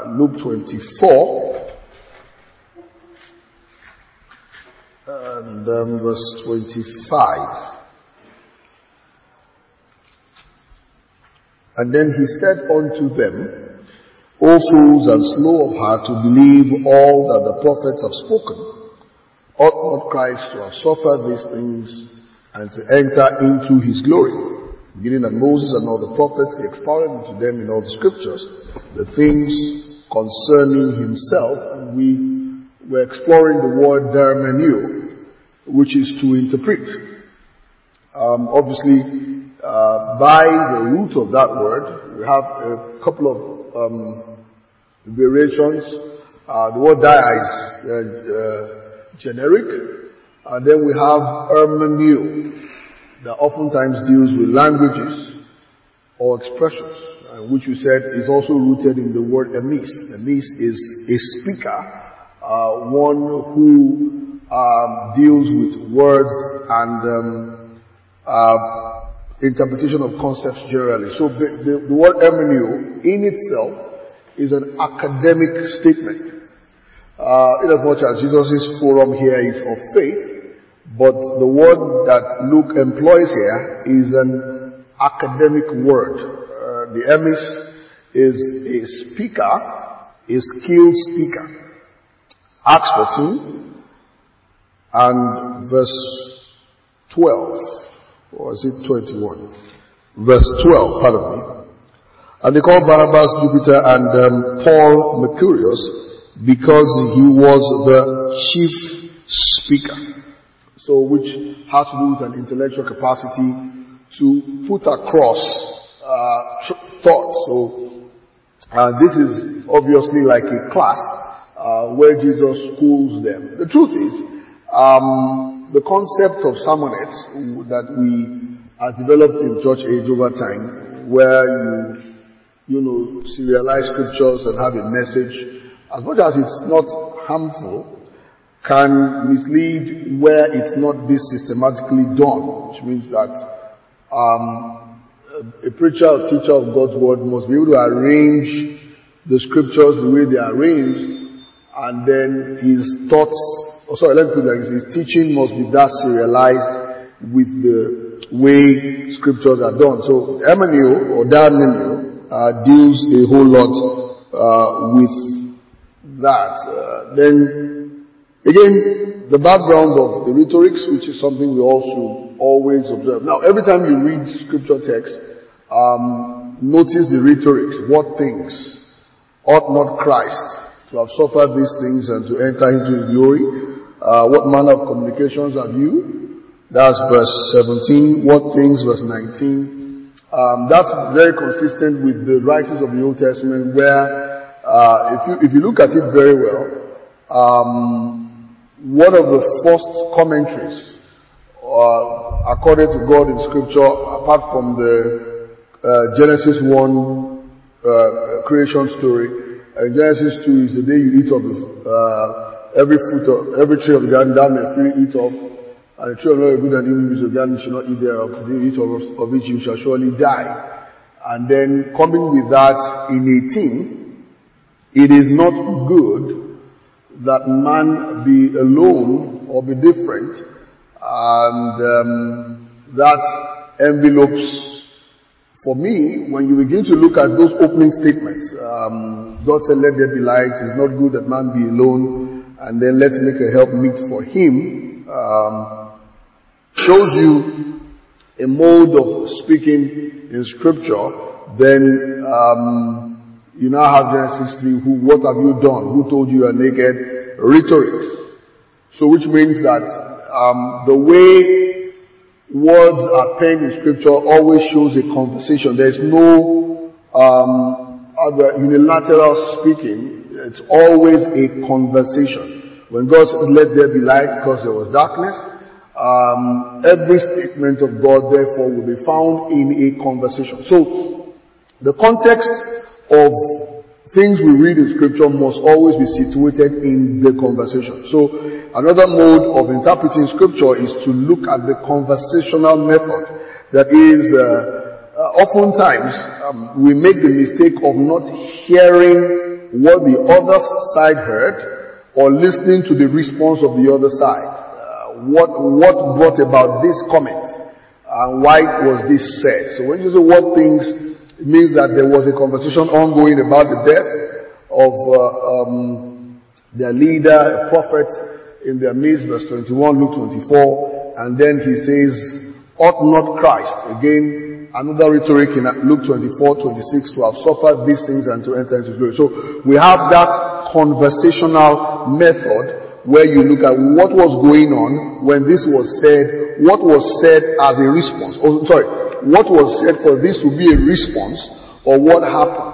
Luke 24, and verse 25. And then he said unto them, O fools and slow of heart to believe all that the prophets have spoken. Ought not Christ to have suffered these things and to enter into his glory? Beginning at Moses and all the prophets, he expounded unto them in all the scriptures the things concerning himself. And we were exploring the word dermenio, which is to interpret. Obviously, by the root of that word, we have a couple of variations. The word dia is generic, and then we have hermeneu that oftentimes deals with languages or expressions, which we said is also rooted in the word emis. Emis is a speaker, one who deals with words and interpretation of concepts generally. So the word hermeneu in itself is an academic statement. Inasmuch as Jesus' forum here is of faith, but the word that Luke employs here is an academic word. The emis is a speaker, a skilled speaker. Acts 14 and verse 12, or is it 21? Verse 12, pardon me. And they called Barnabas Jupiter and Paul Mercurius, because he was the chief speaker. So, which has to do with an intellectual capacity to put across thoughts. So, this is obviously like a class where Jesus schools them. The truth is, the concept of sermonettes that we have developed in church age over time, where you serialize scriptures and have a message, as much as it's not harmful, can mislead where it's not this systematically done, which means that a preacher or teacher of God's word must be able to arrange the scriptures the way they are arranged, and then his teaching must be that serialized with the way scriptures are done. So hermeneu or dermenio deals a whole lot with that. Then again, the background of the rhetorics, which is something we all should always observe. Now, every time you read scripture text, notice the rhetorics. What things ought not Christ to have suffered these things and to enter into his glory? What manner of communications have you? That's verse 17. What things? Verse 19. That's very consistent with the writings of the Old Testament, where if you look at it very well, one of the first commentaries, according to God in Scripture, apart from the Genesis 1 creation story, Genesis 2 is the day you eat of every tree of the garden thou may freely eat of, and the tree of knowledge of good and evil is of the garden you shall not eat thereof. The day you eat of it you shall surely die. And then coming with that in 18. It is not good that man be alone or be different, and that envelopes, for me, when you begin to look at those opening statements, God said, let there be light, it's not good that man be alone, and then let's make a help meet for him, shows you a mode of speaking in scripture. Then you now have Genesis 3, what have you done? Who told you are naked? Rhetorics. So which means that the way words are penned in scripture always shows a conversation. There's no other unilateral speaking. It's always a conversation. When God said, let there be light, because there was darkness, every statement of God therefore will be found in a conversation. So the context of things we read in scripture must always be situated in the conversation. So another mode of interpreting scripture is to look at the conversational method. That is, oftentimes we make the mistake of not hearing what the other side heard or listening to the response of the other side. What brought about this comment and why was this said? So when you say what things, it means that there was a conversation ongoing about the death of their leader, a prophet in their midst, verse 21, Luke 24, and then he says, ought not Christ, again, another rhetoric in Luke 24, 26, to have suffered these things and to enter into glory. So we have that conversational method where you look at what was going on when this was said, what was said as a response, what was said for this to be a response, or what happened.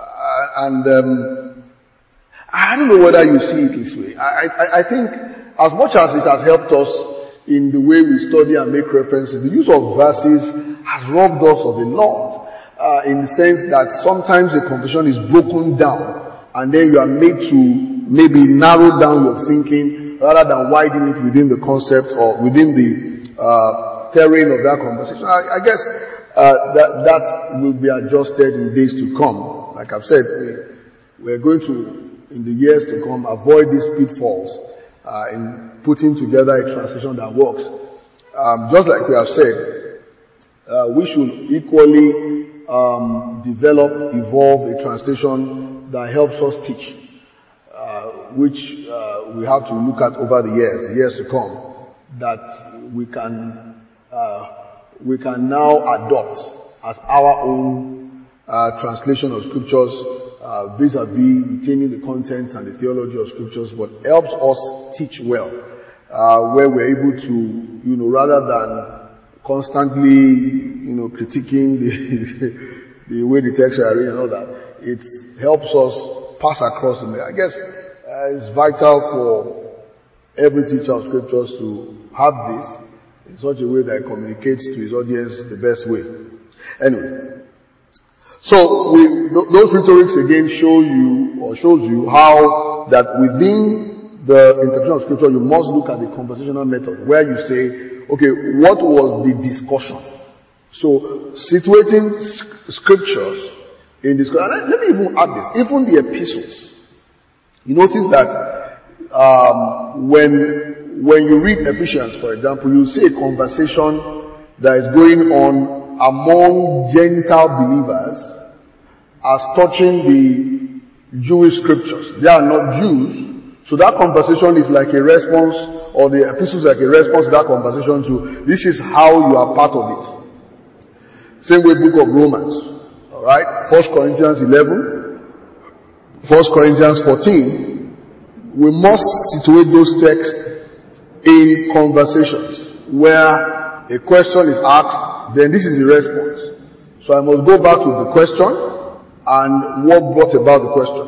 I don't know whether you see it this way. I think as much as it has helped us in the way we study and make references, the use of verses has robbed us of a lot, in the sense that sometimes the conversation is broken down and then you are made to maybe narrow down your thinking rather than widen it within the concept or within the terrain of that conversation. I guess that will be adjusted in days to come. Like I've said, we're going to, in the years to come, avoid these pitfalls in putting together a translation that works. Just like we have said, we should equally evolve a translation that helps us teach, which we have to look at over the years to come, that we can now adopt as our own translation of scriptures, vis-a-vis retaining the content and the theology of scriptures, but helps us teach well, where we're able to, rather than constantly, critiquing the way the texts are written and all that, it helps us pass across the mail. I guess it's vital for every teacher of scriptures to have this in such a way that it communicates to his audience the best way. Anyway. So those rhetorics again shows you how that within the interpretation of scripture you must look at the conversational method where you say, okay, what was the discussion? So situating scriptures in discussion. And let me even add this, even the epistles. You notice that when you read Ephesians, for example, you see a conversation that is going on among Gentile believers as touching the Jewish scriptures. They are not Jews, so that conversation is like a response, or the epistles like a response to that conversation to, this is how you are part of it. Same way book of Romans, alright? 1 Corinthians 11, 1 Corinthians 14, we must situate those texts in conversations where a question is asked, then this is the response. So I must go back to the question and what brought about the question.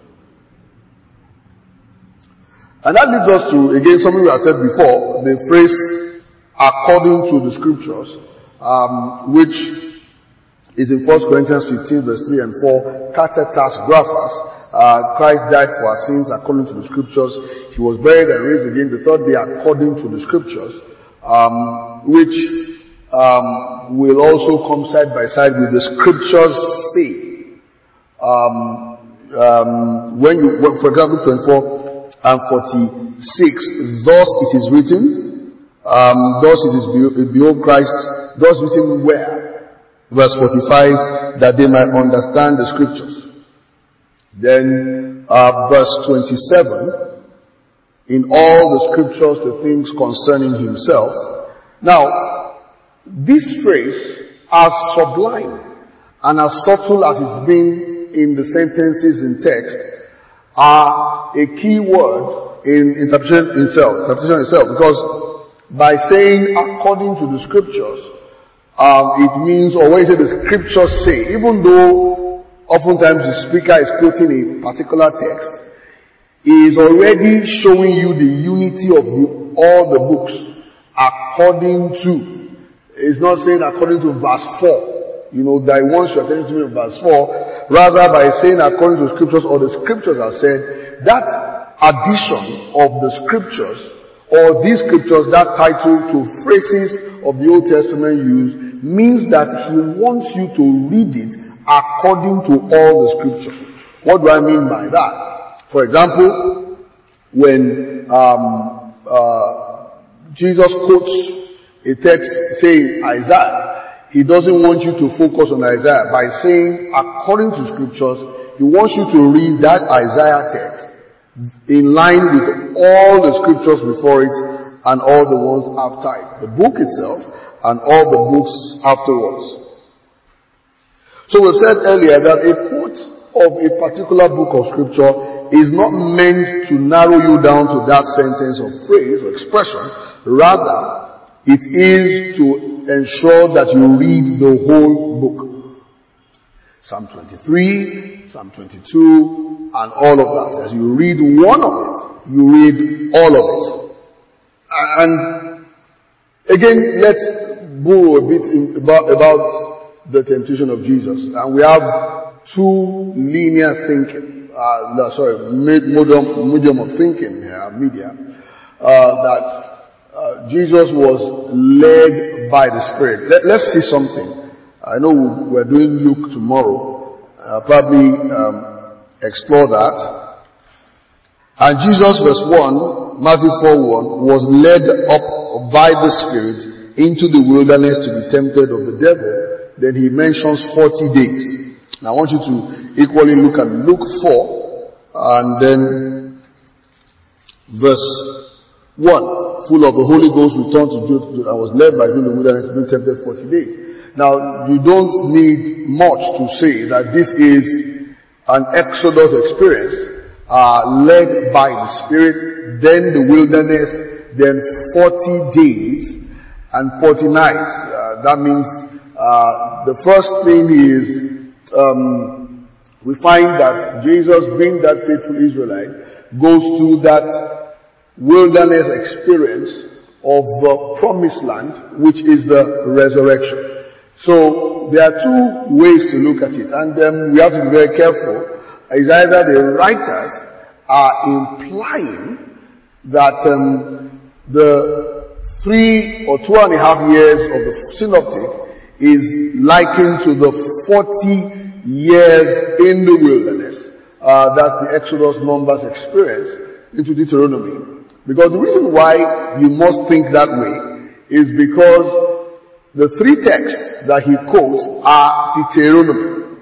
And that leads us to, again, something we have said before, the phrase, according to the scriptures, which is in 1 Corinthians 15 verse 3 and 4, kathetas graphas, Christ died for our sins according to the scriptures. He was buried and raised again the third day according to the scriptures, which will also come side by side with the scriptures say. When you, for example, 24 and 46, thus it is written, thus it is, behold Christ, thus written where? Verse 45, that they might understand the scriptures. Then, verse 27, in all the scriptures the things concerning himself. Now, this phrase, as sublime and as subtle as it's been in the sentences in text, are a key word in interpretation itself, because by saying according to the scriptures, it means, or when you say the scriptures say, even though oftentimes the speaker is quoting a particular text, he is already showing you the unity of all the books according to. It's not saying according to verse 4. That he wants your attention to me in verse 4. Rather, by saying according to scriptures, or the scriptures have said, that addition of the scriptures, or these scriptures, that title to phrases of the Old Testament used, means that he wants you to read it according to all the scriptures. What do I mean by that? For example, when Jesus quotes a text saying Isaiah, he doesn't want you to focus on Isaiah by saying according to scriptures. He wants you to read that Isaiah text in line with all the scriptures before it and all the ones after it. The book itself and all the books afterwards. So we've said earlier that a quote of a particular book of scripture is not meant to narrow you down to that sentence or phrase or expression. Rather, it is to ensure that you read the whole book. Psalm 23, Psalm 22, and all of that. As you read one of it, you read all of it. And again, let's borrow a bit about the temptation of Jesus. And we have two linear thinking, medium of thinking here, that Jesus was led by the Spirit. Let's see something. I know we're doing Luke tomorrow. Probably explore that. And Jesus, verse 1, Matthew 4:1, was led up by the Spirit into the wilderness to be tempted of the devil. Then he mentions 40 days. Now I want you to equally look at Luke 4 and then verse 1. Full of the Holy Ghost, returned to I was led by him in the wilderness to be tempted 40 days. Now, you don't need much to say that this is an Exodus experience, led by the Spirit, then the wilderness, then 40 days and 40 nights. That means, the first thing is, we find that Jesus, being that faithful Israelite, goes through that wilderness experience of the promised land, which is the resurrection. So there are two ways to look at it, and we have to be very careful. It's either the writers are implying that the 3 or 2.5 years of the synoptic is likened to the 40 years in the wilderness. That's the Exodus, Numbers experience into Deuteronomy. Because the reason why you must think that way is because the three texts that he quotes are Deuteronomy.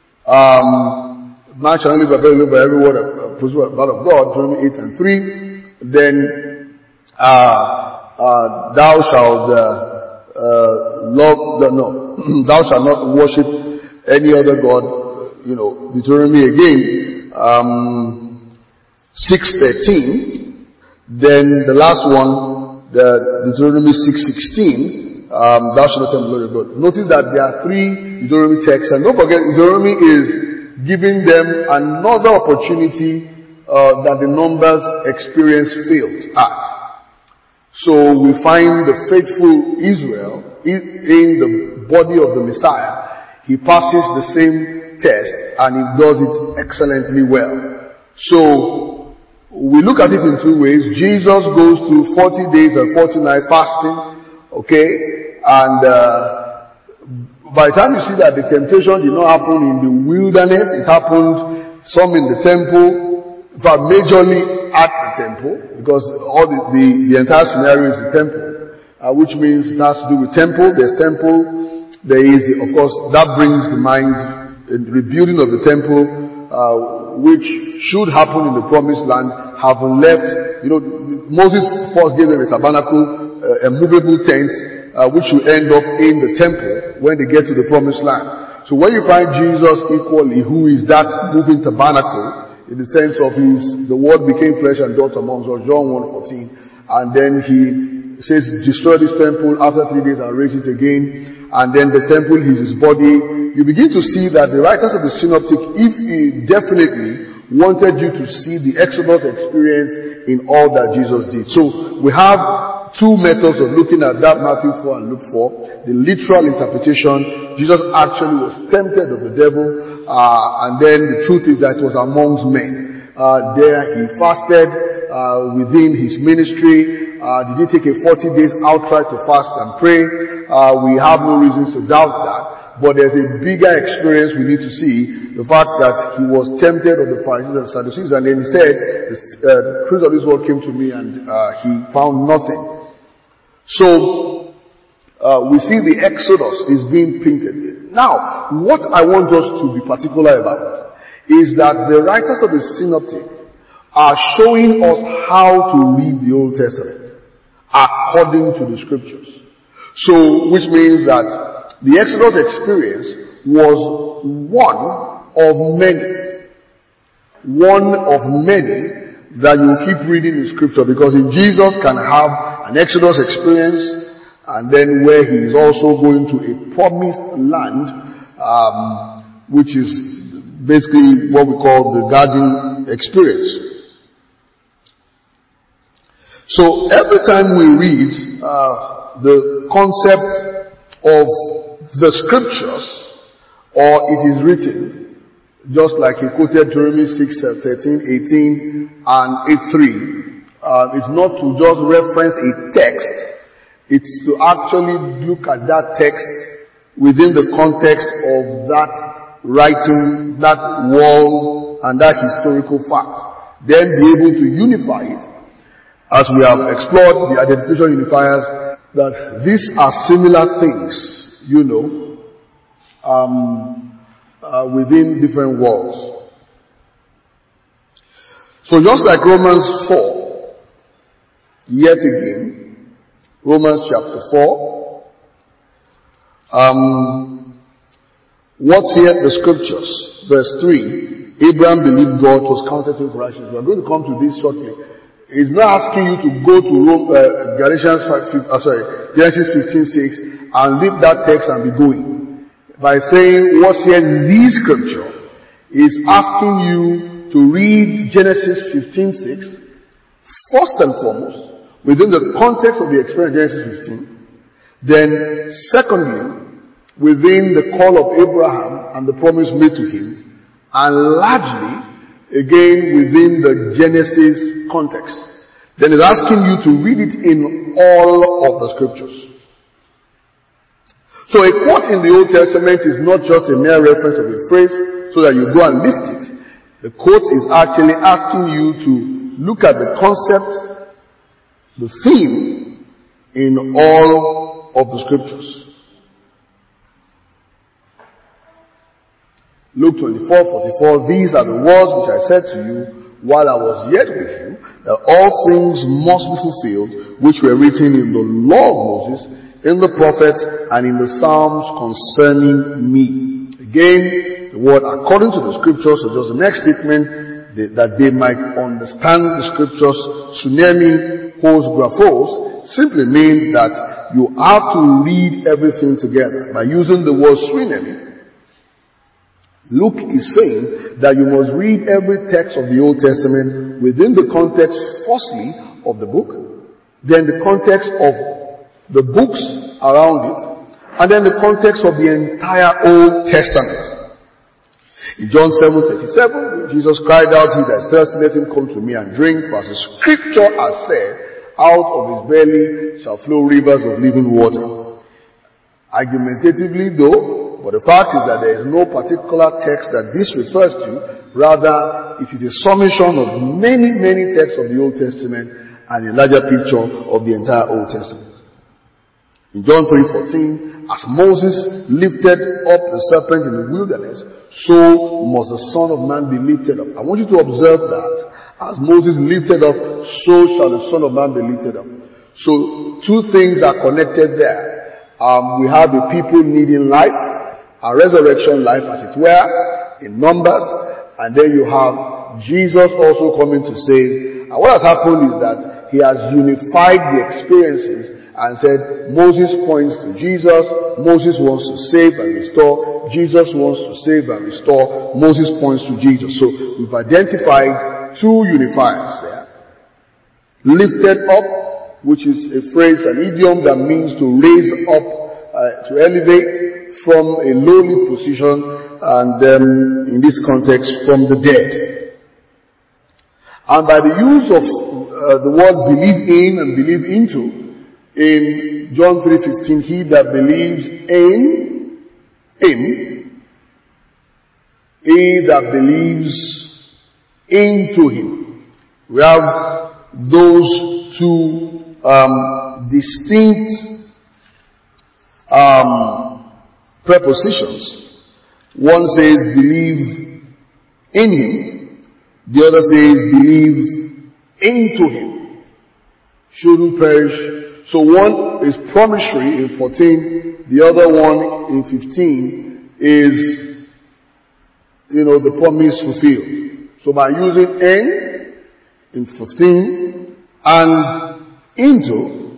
Man shall only live by every word of God, Deuteronomy 8 and 3. Then, thou shalt thou shalt not worship any other God, Deuteronomy again, 6:13. Then the last one, the Deuteronomy 6:16. Thou shalt not tempt the Lord your God. Notice that there are 3 Deuteronomy texts, and don't forget, Deuteronomy is giving them another opportunity that the Numbers experience failed at. So we find the faithful Israel in the body of the Messiah. He passes the same test and he does it excellently well. So we look at it in 2 ways. Jesus goes through 40 days and 40 nights fasting. Okay? And by the time you see that the temptation did not happen in the wilderness, it happened some in the temple, but majorly at the temple, because all the entire scenario is the temple, which means it has to do with temple. There's temple. There is, of course, that brings to mind the rebuilding of the temple, which should happen in the promised land, haven't left. Moses first gave them a tabernacle, a movable tent, which will end up in the temple when they get to the promised land. So when you find Jesus equally, who is that moving tabernacle, in the sense of the word became flesh and dwelt amongst us, John 1:14, and then he says, destroy this temple, after 3 days I'll raise it again, and then the temple is his body. You begin to see that the writers of the synoptic, if he definitely wanted you to see the Exodus experience in all that Jesus did. So we have 2 methods of looking at that, Matthew 4 and Luke 4. The literal interpretation, Jesus actually was tempted of the devil, and then the truth is that it was amongst men. There he fasted within his ministry. Did he take a 40 days outright to fast and pray? We have no reasons to doubt that. but there's a bigger experience we need to see. The fact that he was tempted of the Pharisees and Sadducees, and then he said, the Prince of this world came to me and he found nothing. So, we see the Exodus is being painted. Now, what I want us to be particular about is that the writers of the Synoptic are showing us how to read the Old Testament according to the scriptures. So, which means that the Exodus experience was one of many that you keep reading in scripture, because if Jesus can have an Exodus experience, and then where he is also going to a promised land, which is basically what we call the garden experience. So every time we read the concept of the scriptures, or it is written, just like he quoted Jeremiah 6:13, 18, and 8:3, it's not to just reference a text, it's to actually look at that text within the context of that writing, that wall, and that historical fact. Then be able to unify it, as we have explored the identification unifiers, that these are similar things, within different walls. So just like Romans 4, yet again, Romans chapter 4, what's here? The scriptures. Verse 3, Abraham believed God, was counted to him for righteousness. We are going to come to this shortly. He's not asking you to go to Genesis 15:6 and read that text and be going. By saying what's here in this scripture, is asking you to read Genesis 15:6 first and foremost within the context of the experience of Genesis 15. Then secondly, within the call of Abraham and the promise made to him, and largely again within the Genesis context. Then it's asking you to read it in all of the scriptures. So a quote in the Old Testament is not just a mere reference of a phrase so that you go and lift it. The quote is actually asking you to look at the concept, the theme, in all of the scriptures. Luke 24:44, these are the words which I said to you while I was yet with you, that all things must be fulfilled which were written in the law of Moses, in the prophets, and in the Psalms concerning me. Again, the word according to the scriptures, so just the next statement, that they might understand the scriptures, sunemi hos graphos, simply means that you have to read everything together. By using the word sunemi, Luke is saying that you must read every text of the Old Testament within the context, firstly, of the book, then the context of the books around it, and then the context of the entire Old Testament. In John 7:37, Jesus cried out, he that is thirsty, let him come to me and drink, for as the scripture has said, out of his belly shall flow rivers of living water. Argumentatively though, but the fact is that there is no particular text that this refers to. Rather, it is a summation of many, many texts of the Old Testament and a larger picture of the entire Old Testament. In John 3:14, as Moses lifted up the serpent in the wilderness, so must the Son of Man be lifted up. I want you to observe that. As Moses lifted up, so shall the Son of Man be lifted up. So, two things are connected there. We have the people needing life, a resurrection life as it were, in Numbers, and then you have Jesus also coming to save. And what has happened is that he has unified the experiences and said Moses points to Jesus, Moses wants to save and restore, Jesus wants to save and restore, Moses points to Jesus. So we've identified two unifiers there. Lifted up, which is a phrase, an idiom that means to raise up, to elevate from a lowly position, and in this context from the dead. And by the use of the word believe in and believe into, in John 3:15, he that believes him, he that believes into him. We have those two distinct prepositions. One says believe in him, the other says believe into him. Shouldn't perish. So one is promissory in 14, the other one in 15 is, the promise fulfilled. So by using in 15 and into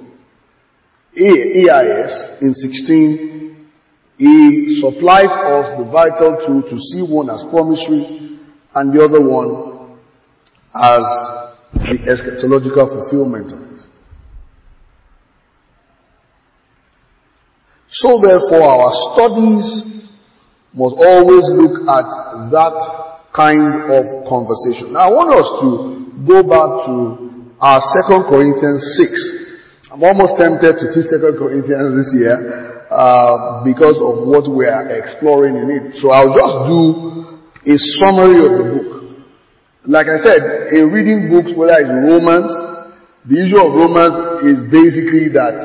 EIS in 16, he supplies us the vital tool to see one as promissory and the other one as the eschatological fulfillment of it. So therefore our studies must always look at that kind of conversation. Now I want us to go back to our 2 Corinthians 6. I'm almost tempted to teach 2 Corinthians this year because of what we are exploring in it. So I'll just do a summary of the book. Like I said, in reading books, whether it's Romans, the issue of Romans is basically that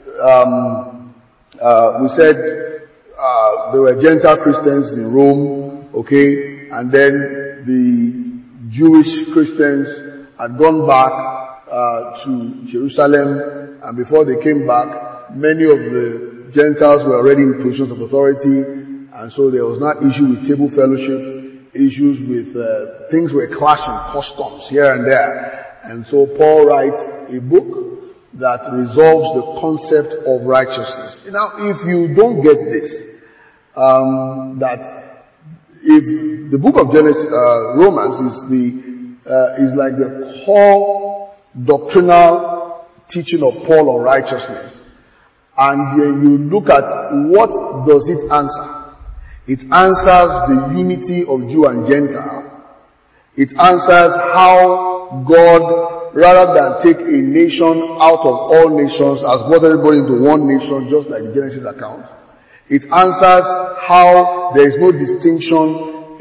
we said there were Gentile Christians in Rome, okay, and then the Jewish Christians had gone back to Jerusalem, and before they came back, many of the Gentiles were already in positions of authority, and so there was not issue with table fellowship, issues with things were clashing, customs here and there. And so Paul writes a book that resolves the concept of righteousness. Now, if you don't get this, that if the book of Romans is like the core doctrinal teaching of Paul on righteousness, and you look at what does it answer. It answers the unity of Jew and Gentile. It answers how God, rather than take a nation out of all nations, has brought everybody into one nation, just like the Genesis account. It answers how there is no distinction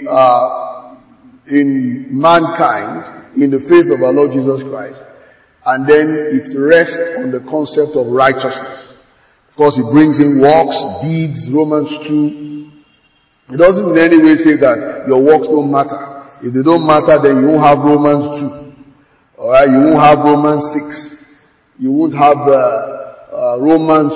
in mankind in the faith of our Lord Jesus Christ. And then it rests on the concept of righteousness. Of course, it brings in works, deeds, Romans 2. It doesn't in any way say that your works don't matter. If they don't matter, then you won't have Romans 2. Alright, you won't have Romans 6. You won't have Romans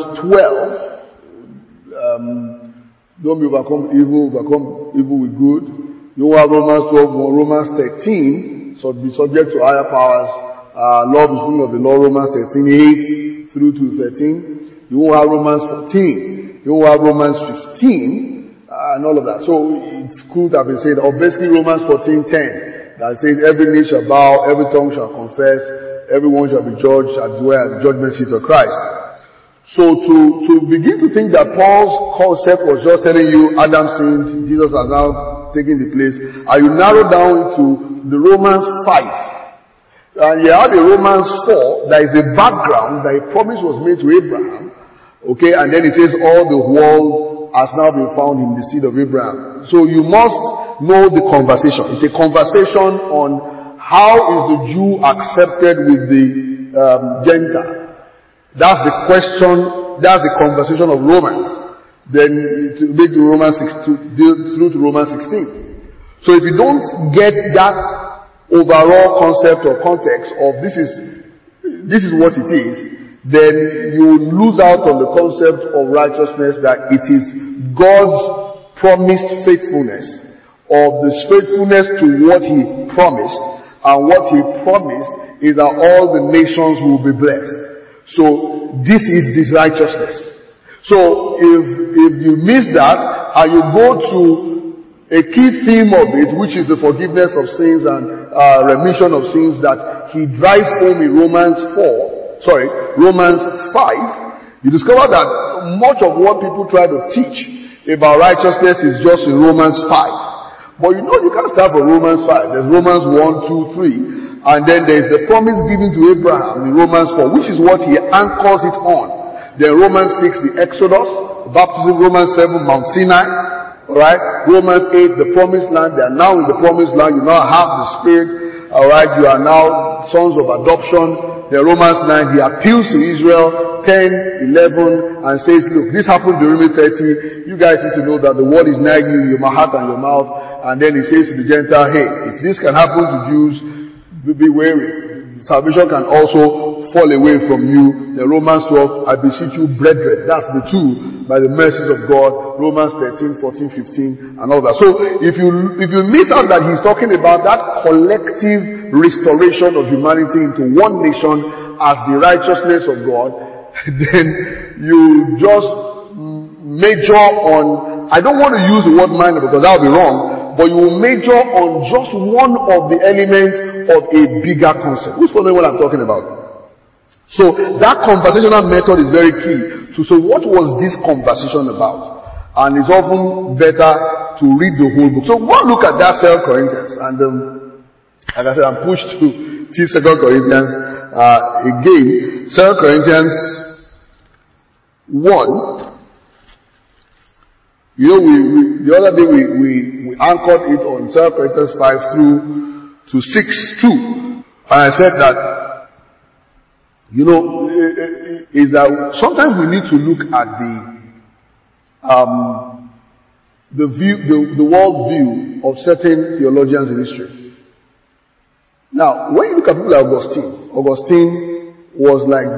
12. Don't be overcome evil with good. You won't have Romans 12, Romans 13. So be subject to higher powers. Love is full of the law, Romans 13, 8 through to 13. You won't have Romans 14. You won't have Romans 15. And all of that. So it's cool to have been said, or basically Romans 14:10, that says every knee shall bow, every tongue shall confess, everyone shall be judged as well at the judgment seat of Christ. So to begin to think that Paul's concept was just telling you Adam sinned, Jesus has now taken the place, and you narrow down to the Romans 5. And you have the Romans 4, there is a background that a promise was made to Abraham. Okay, and then it says all the world has now been found in the seed of Abraham. So you must know the conversation. It's a conversation on how is the Jew accepted with the Gentile. That's the question, that's the conversation of Romans. Then to make to Romans 6 through to Romans 16. So if you don't get that overall concept or context of this is what it is, then you will lose out on the concept of righteousness, that it is God's promised faithfulness, of this faithfulness to what He promised, and what He promised is that all the nations will be blessed. So this is this righteousness. So if you miss that, and you go to a key theme of it, which is the forgiveness of sins and remission of sins, that he drives home in Romans 5, you discover that much of what people try to teach about righteousness is just in Romans 5. But you can't start from Romans 5. There's Romans 1, 2, 3. And then there's the promise given to Abraham in Romans 4, which is what he anchors it on. Then Romans 6, the Exodus. baptism, Romans 7, Mount Sinai, alright, Romans 8, the promised land. They are now in the promised land. You now have the Spirit, alright, you are now sons of adoption. The Romans 9, he appeals to Israel, 10, 11, and says, look, this happened during Deuteronomy 30. You guys need to know that the word is nagging you in your heart and your mouth. And then he says to the Gentile, hey, if this can happen to Jews, be wary. Salvation can also fall away from you. The Romans 12, I beseech you, brethren. That's the two, by the mercies of God. Romans 13, 14, 15, and all that. So, if you miss out that he's talking about that collective restoration of humanity into one nation as the righteousness of God, then you just major on, I don't want to use the word minor because that will be wrong, but you will major on just one of the elements of a bigger concept. Who's following what I'm talking about? So that conversational method is very key. So what was this conversation about? And it's often better to read the whole book. So go and look at that 2 Corinthians, and like I said, I'm pushed to teach 2 Corinthians again. 2 Corinthians 1. You know, the other day we anchored it on 2 Corinthians 5 through to 6:2. And I said that, you know, is that sometimes we need to look at the world view of certain theologians in history. Now, when you look at people like Augustine was like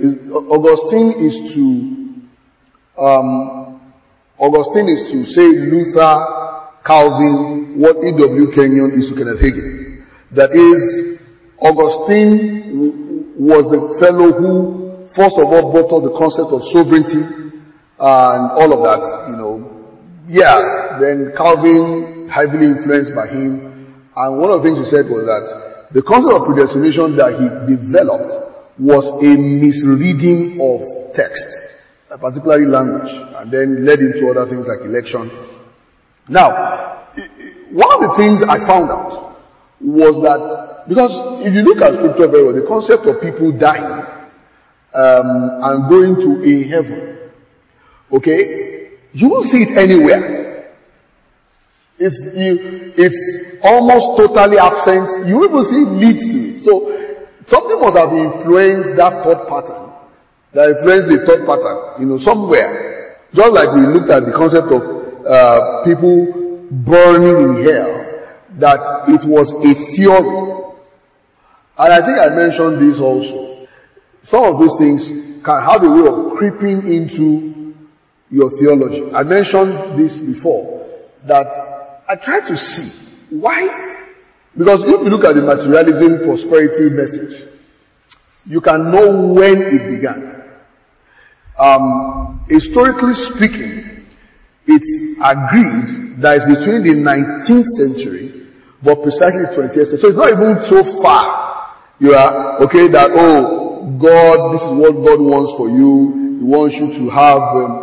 Augustine is to say Luther, Calvin, what E.W. Kenyon is to Kenneth Hagin. That is, Augustine was the fellow who first of all brought up the concept of sovereignty and all of that, you know. Yeah, then Calvin, heavily influenced by him. And one of the things he said was that the concept of predestination that he developed was a misreading of text, particularly language, and then led into other things like election. Now, one of the things I found out was that, because if you look at scripture very well, the concept of people dying and going to a heaven, okay, you won't see it anywhere. It's almost totally absent. You will see it leads to it. So something must have influenced that thought pattern. That influenced the thought pattern, you know, somewhere. Just like we looked at the concept of people burning in hell, that it was a theory. And I think I mentioned this also. Some of those things can have a way of creeping into your theology. I mentioned this before, that I try to see why. Because if you look at the materialism prosperity message, you can know when it began. Historically speaking, it's agreed that it's between the 19th century, but precisely the 20th century. So it's not even so far. You are, okay, that, oh, God, this is what God wants for you. He wants you to have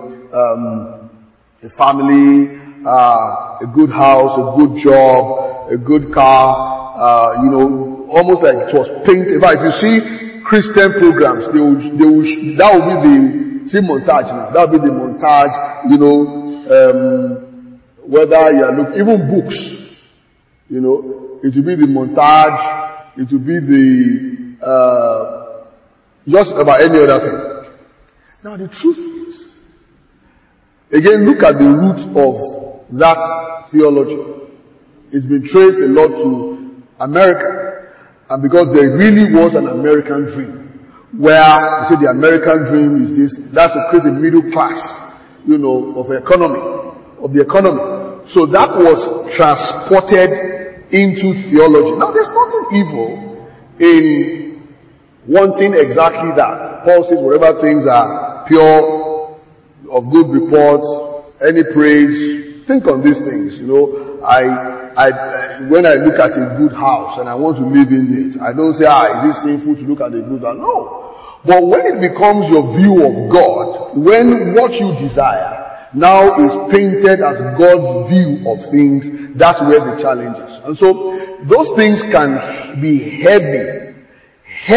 a family, a good house, a good job, a good car, you know, almost like it was painted. But if you see Christian programs, that will be the, see montage now. That will be the montage, you know, whether you are looking, even books, you know, it will be the montage, it will be the, just about any other thing. Now the truth is, again, look at the root of that theology. It's been traced a lot to America. And because there really was an American dream, where you say the American dream is this, that's to create a middle class, you know, of the economy. So that was transported into theology. Now there's nothing evil in wanting exactly that. Paul says whatever things are pure, of good report, any praise, think on these things, you know. When I look at a good house and I want to live in it, I don't say, is it sinful to look at a good house? No. But when it becomes your view of God, when what you desire now is painted as God's view of things, that's where the challenge is. And so, those things can be heavy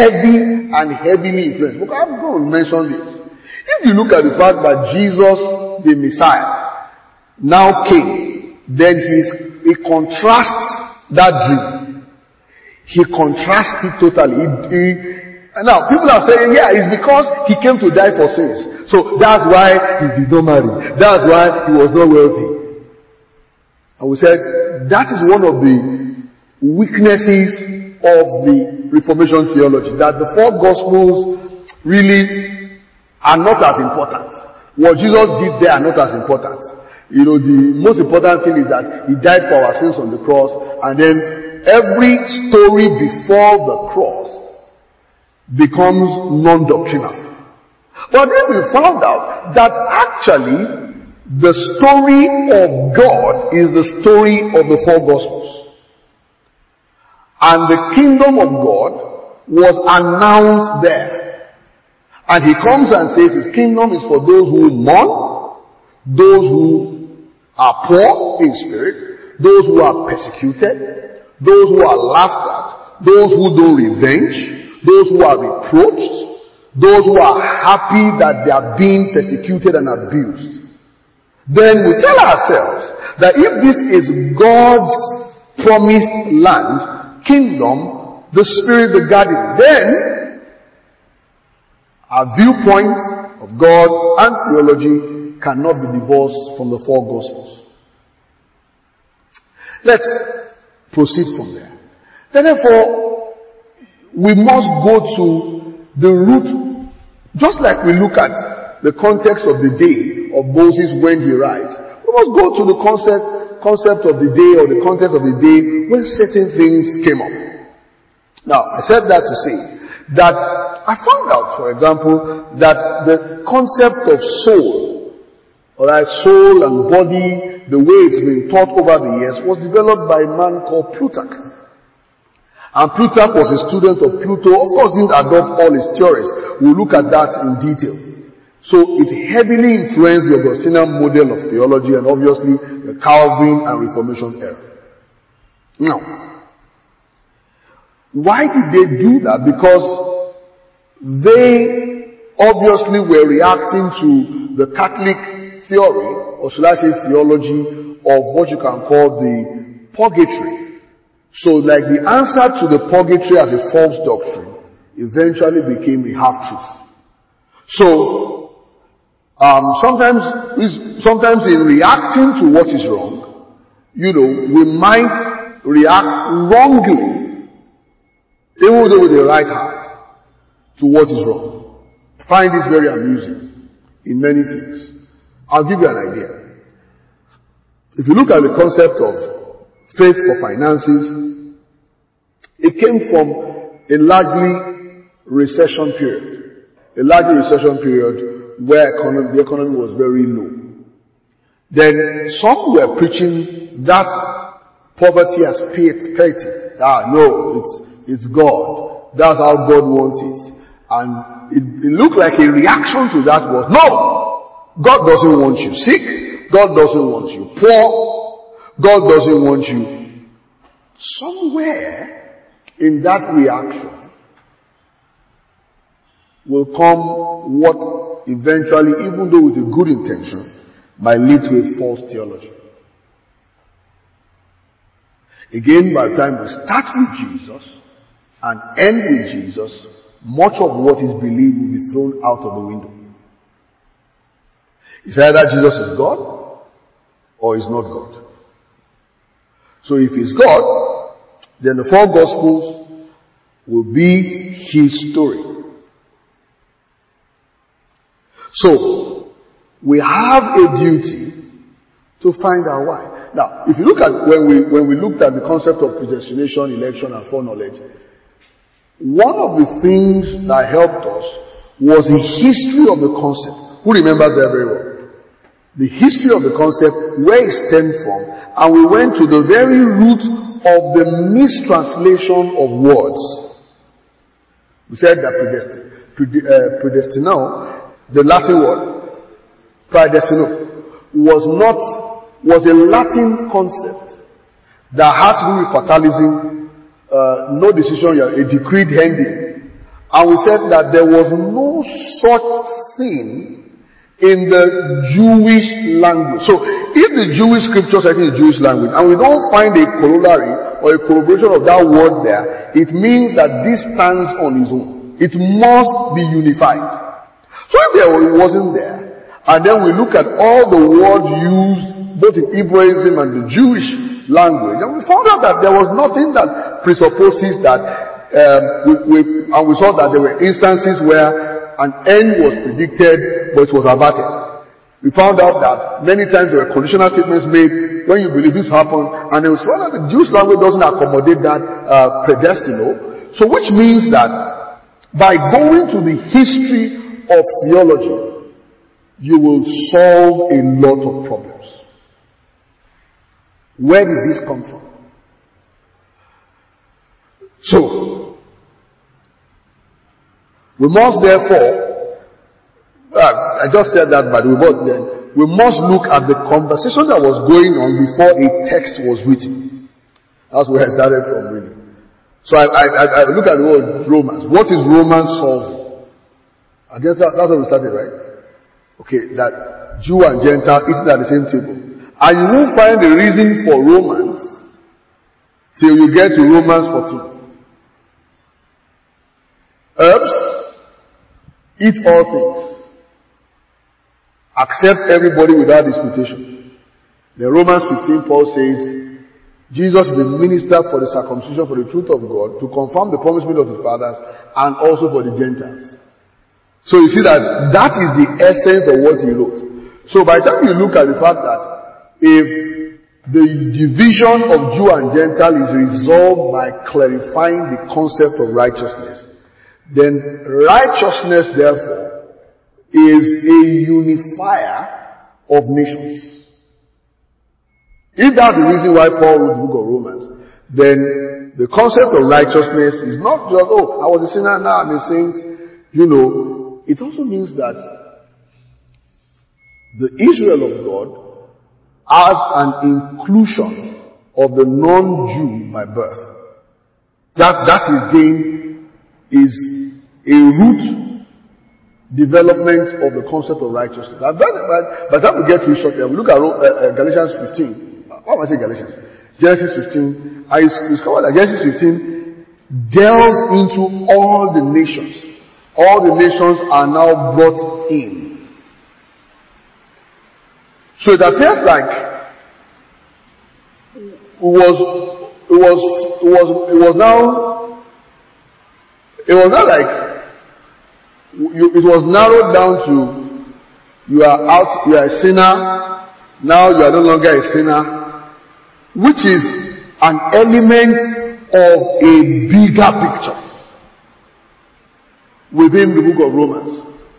and heavily influenced. Look, I'm going to mention this. If you look at the fact that Jesus the Messiah, now came, then he contrasts that dream. He contrasts it totally. Now, people are saying, yeah, it's because he came to die for sins. So that's why he did not marry. That's why he was not wealthy. And we said, that is one of the weaknesses of the Reformation theology, that the four Gospels really are not as important. What Jesus did there are not as important. You know, the most important thing is that he died for our sins on the cross, and then every story before the cross becomes non-doctrinal. But then we found out that actually the story of God is the story of the four Gospels. And the kingdom of God was announced there. And he comes and says his kingdom is for those who mourn, those who are poor in spirit, those who are persecuted, those who are laughed at, those who do revenge, those who are reproached, those who are happy that they are being persecuted and abused. Then we tell ourselves that if this is God's promised land, kingdom, the Spirit, the guardian, then our viewpoint of God and theology cannot be divorced from the four Gospels. Let's proceed from there. Therefore, we must go to the root, just like we look at the context of the day of Moses when he writes. We must go to the concept of the day, or the context of the day when certain things came up. Now, I said that to say that I found out, for example, that the concept of soul, alright, soul and body, the way it's been taught over the years, was developed by a man called Plutarch. And Plutarch was a student of Plato. Of course, didn't adopt all his theories. We'll look at that in detail. So it heavily influenced the Augustinian model of theology, and obviously the Calvin and Reformation era. Now, why did they do that? Because they obviously were reacting to the Catholic theory, or should I say theology, of what you can call the purgatory. So like the answer to the purgatory as a false doctrine eventually became a half-truth. So, sometimes in reacting to what is wrong, you know, we might react wrongly, even though with the right heart, to what is wrong. I find this very amusing in many things. I'll give you an idea. If you look at the concept of faith for finances, it came from a largely recession period. A largely recession period where the economy was very low. Then some were preaching that poverty as piety. No, it's God. That's how God wants it. And it looked like a reaction to that was, no! God doesn't want you sick. God doesn't want you poor. God doesn't want you. Somewhere in that reaction will come what eventually, even though with a good intention, might lead to a false theology. Again, by the time we start with Jesus and end with Jesus, much of what is believed will be thrown out of the window. It's either Jesus is God or he's not God. So if he's God, then the four Gospels will be his story. So, we have a duty to find out why. Now, if you look at, when we looked at the concept of predestination, election, and foreknowledge, one of the things that helped us was the history of the concept. Who remembers that very well? The history of the concept, where it stemmed from, and we went to the very root of the mistranslation of words. We said that predestinal, the Latin word, predestinal, was a Latin concept that had to do with fatalism, no decision, a decreed ending. And we said that there was no such thing in the Jewish language. So, if the Jewish scriptures are in the Jewish language, and we don't find a corollary or a corroboration of that word there, it means that this stands on its own. It must be unified. So if there wasn't there, and then we look at all the words used both in Hebraism and the Jewish language, and we found out that there was nothing that presupposes that, and we saw that there were instances where an end was predicted, but it was averted. We found out that many times there were conditional statements made when you believe this happened, and it was found that the Jewish language doesn't accommodate that predestinal. So which means that by going to the history of theology, you will solve a lot of problems. Where did this come from? So, we must therefore, I just said that by the way, but then we must look at the conversation that was going on before a text was written. That's where I started from, really. So I look at the word Romans. What is Romans solving? I guess that's where we started, right? Okay, that Jew and Gentile eating at the same table. And you won't find the reason for Romans till you get to Romans 14. Herbs, eat all things. Accept everybody without disputation. Then Romans 15, Paul says, Jesus is the minister for the circumcision for the truth of God, to confirm the promise made of the fathers, and also for the Gentiles. So you see that is the essence of what he wrote. So by the time you look at the fact that if the division of Jew and Gentile is resolved by clarifying the concept of righteousness, then righteousness, therefore, is a unifier of nations. If that's the reason why Paul wrote the book of Romans, then the concept of righteousness is not just, I was a sinner, now I'm a saint. It also means that the Israel of God has an inclusion of the non-Jew by birth. That again is a root development of the concept of righteousness. By the time we get to it shortly, we look at Galatians 15. Why am I saying Galatians? Genesis 15. I discovered that Genesis 15 delves into all the nations. All the nations are now brought in. So it appears like it was narrowed down to you are a sinner, now you are no longer a sinner, which is an element of a bigger picture within the book of Romans.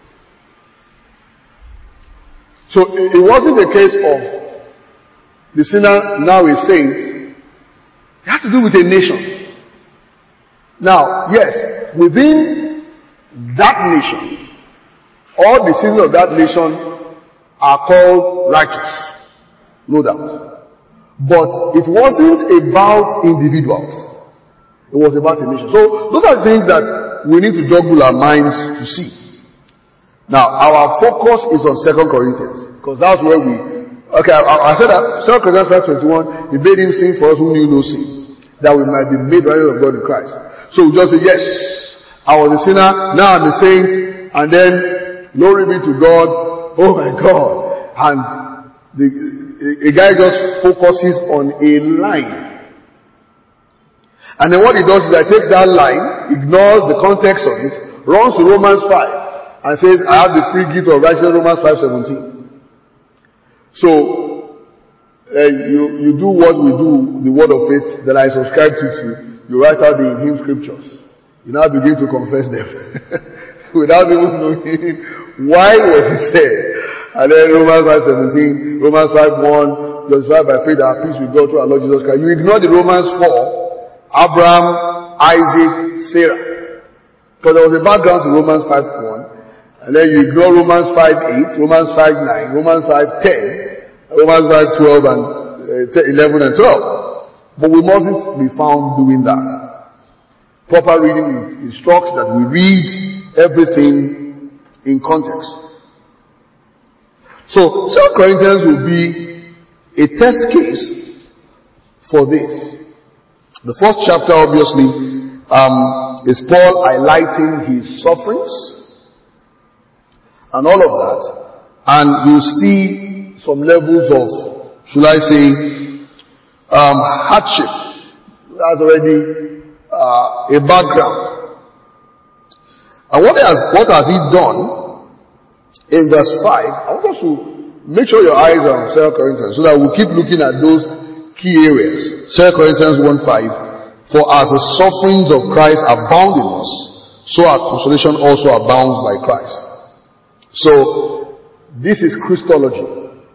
So it wasn't a case of the sinner now a saint. It has to do with a nation. Now, yes, within that nation, all the citizens of that nation are called righteous, no doubt. But it wasn't about individuals. It was about a nation. So those are things that we need to juggle our minds to see. Now, our focus is on 2 Corinthians, because that's where I said that 2 Corinthians 5:21, he made him sin for us who knew no sin, that we might be made righteous of God in Christ. So we just say, yes, I was a sinner, now I'm a saint, and then, glory be to God, oh my God. And a guy just focuses on a line. And then what he does is he takes that line, ignores the context of it, runs to Romans 5, and says, I have the free gift of righteousness, Romans 5:17. So, you do what we do, the word of faith that I subscribe to. You write out the hymn scriptures. You now begin to confess them. Without even knowing why was it said. And then Romans 5:17, Romans 5:1, justified by faith, our peace with God through our Lord Jesus Christ. You ignore the Romans 4, Abraham, Isaac, Sarah. Because there was a background to Romans 5:1. And then you ignore Romans 5:8, Romans 5:9, Romans 5:10, Romans 5:12 and 11 and 12. But we mustn't be found doing that. Proper reading instructs that we read everything in context. So 2 Corinthians will be a test case for this. The first chapter obviously is Paul highlighting his sufferings and all of that, and we'll see some levels of, should I say, hardship. That's already a background. And what has he done? In verse 5, I want us to make sure your eyes are on 2 Corinthians, so that we'll keep looking at those key areas. 2 Corinthians 1:5, for as the sufferings of Christ abound in us, so our consolation also abounds by Christ. So, this is Christology.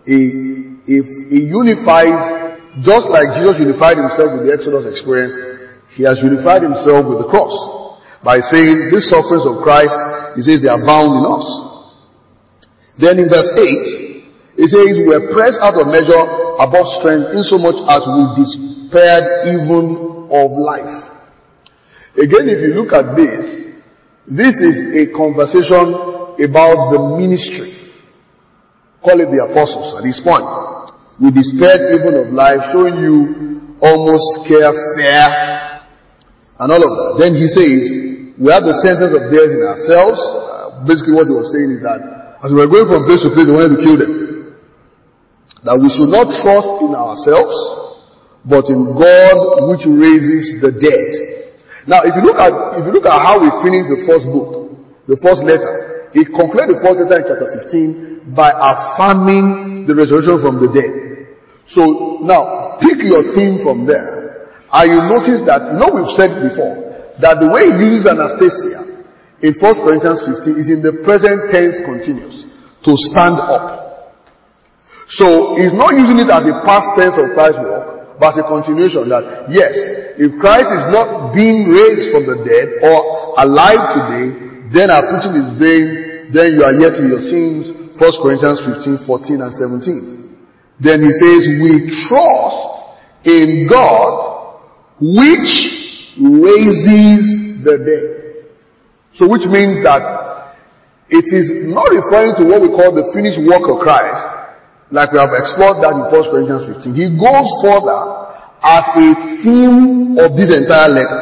He unifies, just like Jesus unified himself with the Exodus experience, he has unified himself with the cross. By saying, these sufferings of Christ, he says they abound in us. Then in verse 8, it says, we are pressed out of measure above strength, insomuch as we despaired even of life. Again, if you look at this is a conversation about the ministry. Call it the apostles at this point. We despaired even of life, showing you almost scare, fear, and all of that. Then he says, we have the sentence of death in ourselves. Basically what he was saying is that as we were going from place to place, they wanted to kill them. That we should not trust in ourselves, but in God which raises the dead. Now, if you look at how we finished the first book, the first letter, he concluded the first letter in chapter 15 by affirming the resurrection from the dead. So now, pick your theme from there, and you notice that, we've said before, that the way he uses anastasia in 1 Corinthians 15 is in the present tense continuous, to stand up. So he's not using it as a past tense of Christ's work, but as a continuation that, yes, if Christ is not being raised from the dead or alive today, then our preaching is vain, then you are yet in your sins. 1 Corinthians 15, 14 and 17. Then he says, we trust in God which raises the dead. So which means that it is not referring to what we call the finished work of Christ, like we have explored that in 1 Corinthians 15. He goes further as a theme of this entire letter.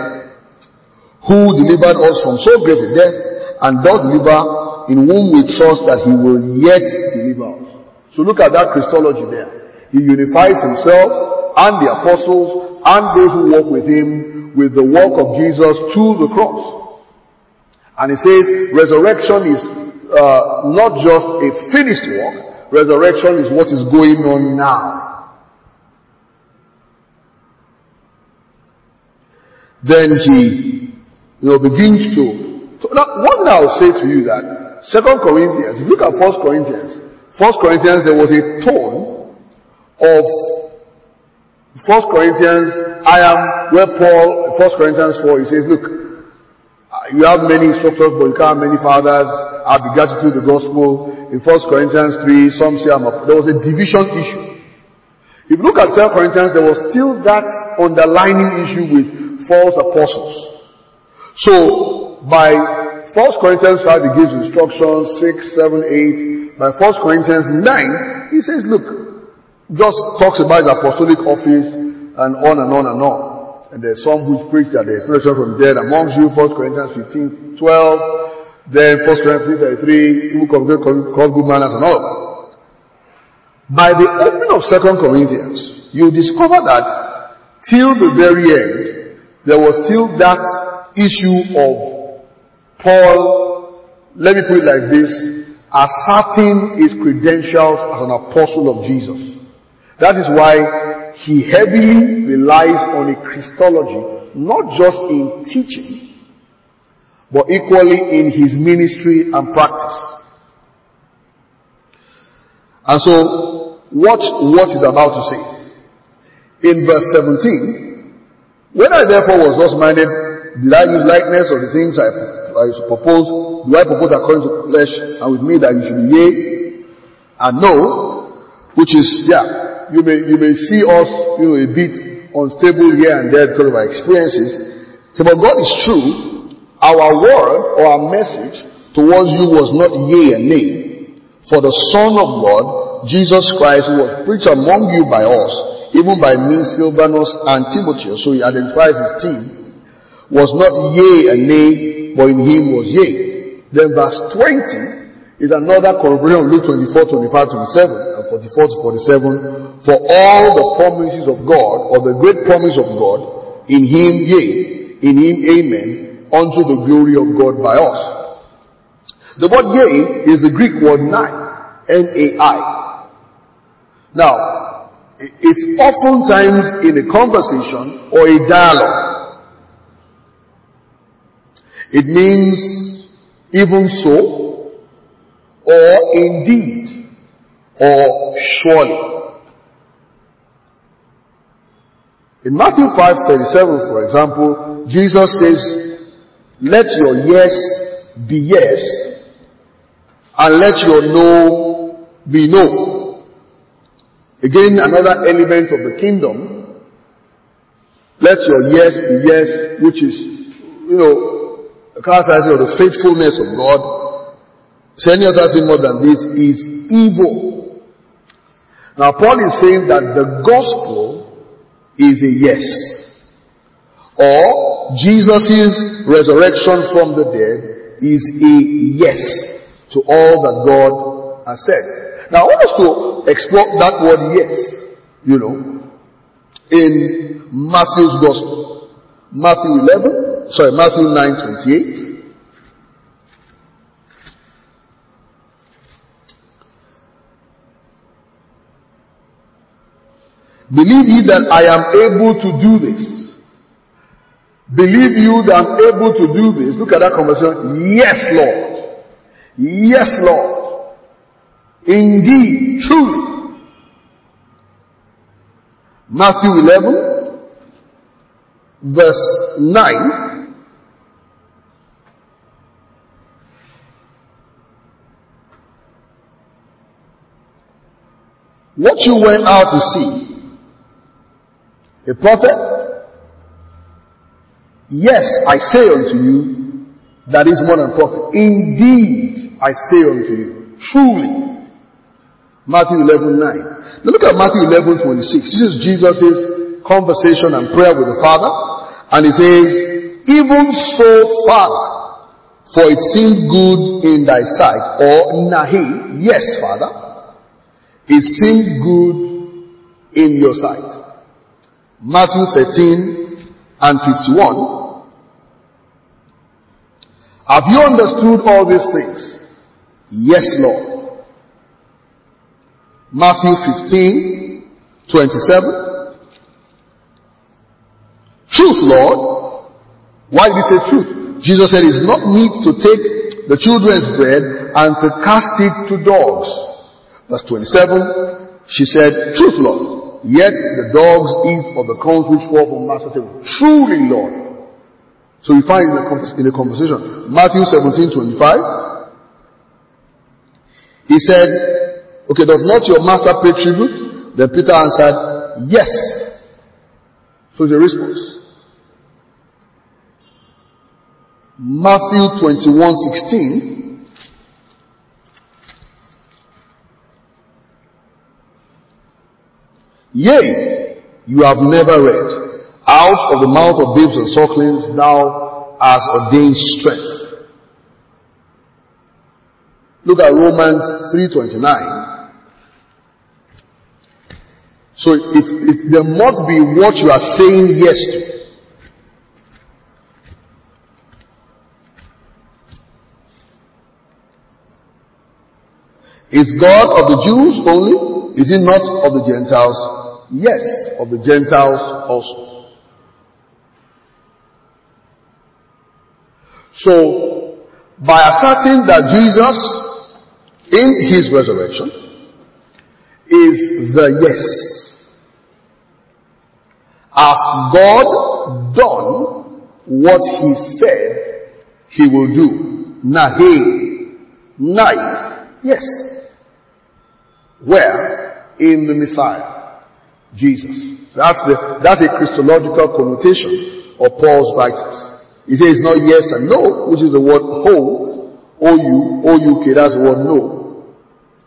Who delivered us from so great a death, and does deliver, in whom we trust that he will yet deliver us. So look at that Christology there. He unifies himself and the apostles and those who walk with him with the work of Jesus to the cross. And he says resurrection is not just a finished work. Resurrection is what is going on now. Then he begins to... So now, one thing I will say to you that 2 Corinthians, if you look at 1 Corinthians, there was a tone of 1 Corinthians, where Paul, 1 Corinthians 4, he says, look, you have many instructors, but you can't have many fathers. I begat you through the gospel. In 1 Corinthians 3, some say there was a division issue. If you look at 2 Corinthians, there was still that underlining issue with false apostles. So, by 1 Corinthians 5, he gives instructions, 6, 7, 8. By 1 Corinthians 9, he says, look, just talks about his apostolic office and on and on and on. And there's some who preach that there's resurrection from dead amongst you, 1 Corinthians 15, 12, then 1 Corinthians 33, who call good manners and all of that. By the opening of 2 Corinthians, you discover that till the very end, there was still that issue of Paul, let me put it like this, asserting his credentials as an apostle of Jesus. That is why he heavily relies on a Christology, not just in teaching, but equally in his ministry and practice. And so, watch what he's about to say. In verse 17, when I therefore was thus minded, did I use likeness of the things I propose? Do I propose according to flesh, and with me that you should be yea and no, which is, you may see us, a bit unstable here and there because of our experiences. So, but God is true. Our word or our message towards you was not yea and nay. For the Son of God, Jesus Christ, who was preached among you by us, even by me, Silvanus, and Timotheus, so he identifies his team, was not yea and nay, but in him was yea. Then verse 20 is another corroboration of Luke 24, 25, 27, and 44 to 47. For all the promises of God, or the great promise of God, in him yea, in him amen, unto the glory of God by us. The word yea is the Greek word nai, N-A-I. Now, it's oftentimes in a conversation or a dialogue. It means even so, or indeed, or surely. In Matthew 5:37, for example, Jesus says, let your yes be yes, and let your no be no. Again, another element of the kingdom. Let your yes be yes, which is, the characteristic of the faithfulness of God. So any other thing more than this is evil. Now Paul is saying that the gospel is a yes. Or Jesus' resurrection from the dead is a yes to all that God has said. Now I want us to explore that word yes, in Matthew's gospel. Matthew 9:28. Believe ye that I am able to do this. Believe you that I'm able to do this. Look at that conversation. Yes, Lord. Yes, Lord. Indeed, truly. Matthew 11, verse 9. What you went out to see, a prophet? Yes, I say unto you, that is more than prophet. Indeed, I say unto you, truly. Matthew 11:9. Now look at Matthew 11:26. This is Jesus' conversation and prayer with the Father. And he says, even so, Father, for it seemed good in thy sight. Or, nahi, yes, Father, it seemed good in your sight. Matthew 13:51. Have you understood all these things? Yes, Lord. Matthew 15:27. Truth, Lord. Why did he say truth? Jesus said it's not meet to take the children's bread and to cast it to dogs. Verse 27, she said, truth, Lord. Yet the dogs eat of the crumbs which fall from master's table. Truly, Lord. So we find in a conversation. Matthew 17:25. He said, okay, does not your master pay tribute? Then Peter answered, yes. So the response. Matthew 21:16. Yea, you have never read, out of the mouth of babes and sucklings thou hast ordained strength. Look at Romans 3:29. So there must be what you are saying yes to. Is God of the Jews only? Is he not of the Gentiles? Yes, of the Gentiles also. So, by asserting that Jesus, in his resurrection, is the yes, has God done what he said he will do? Nahe, nai, yes. Where? In the Messiah, Jesus. That's a Christological connotation of Paul's writings. He says not yes and no, which is the word ho, O-U-K, that's the word no.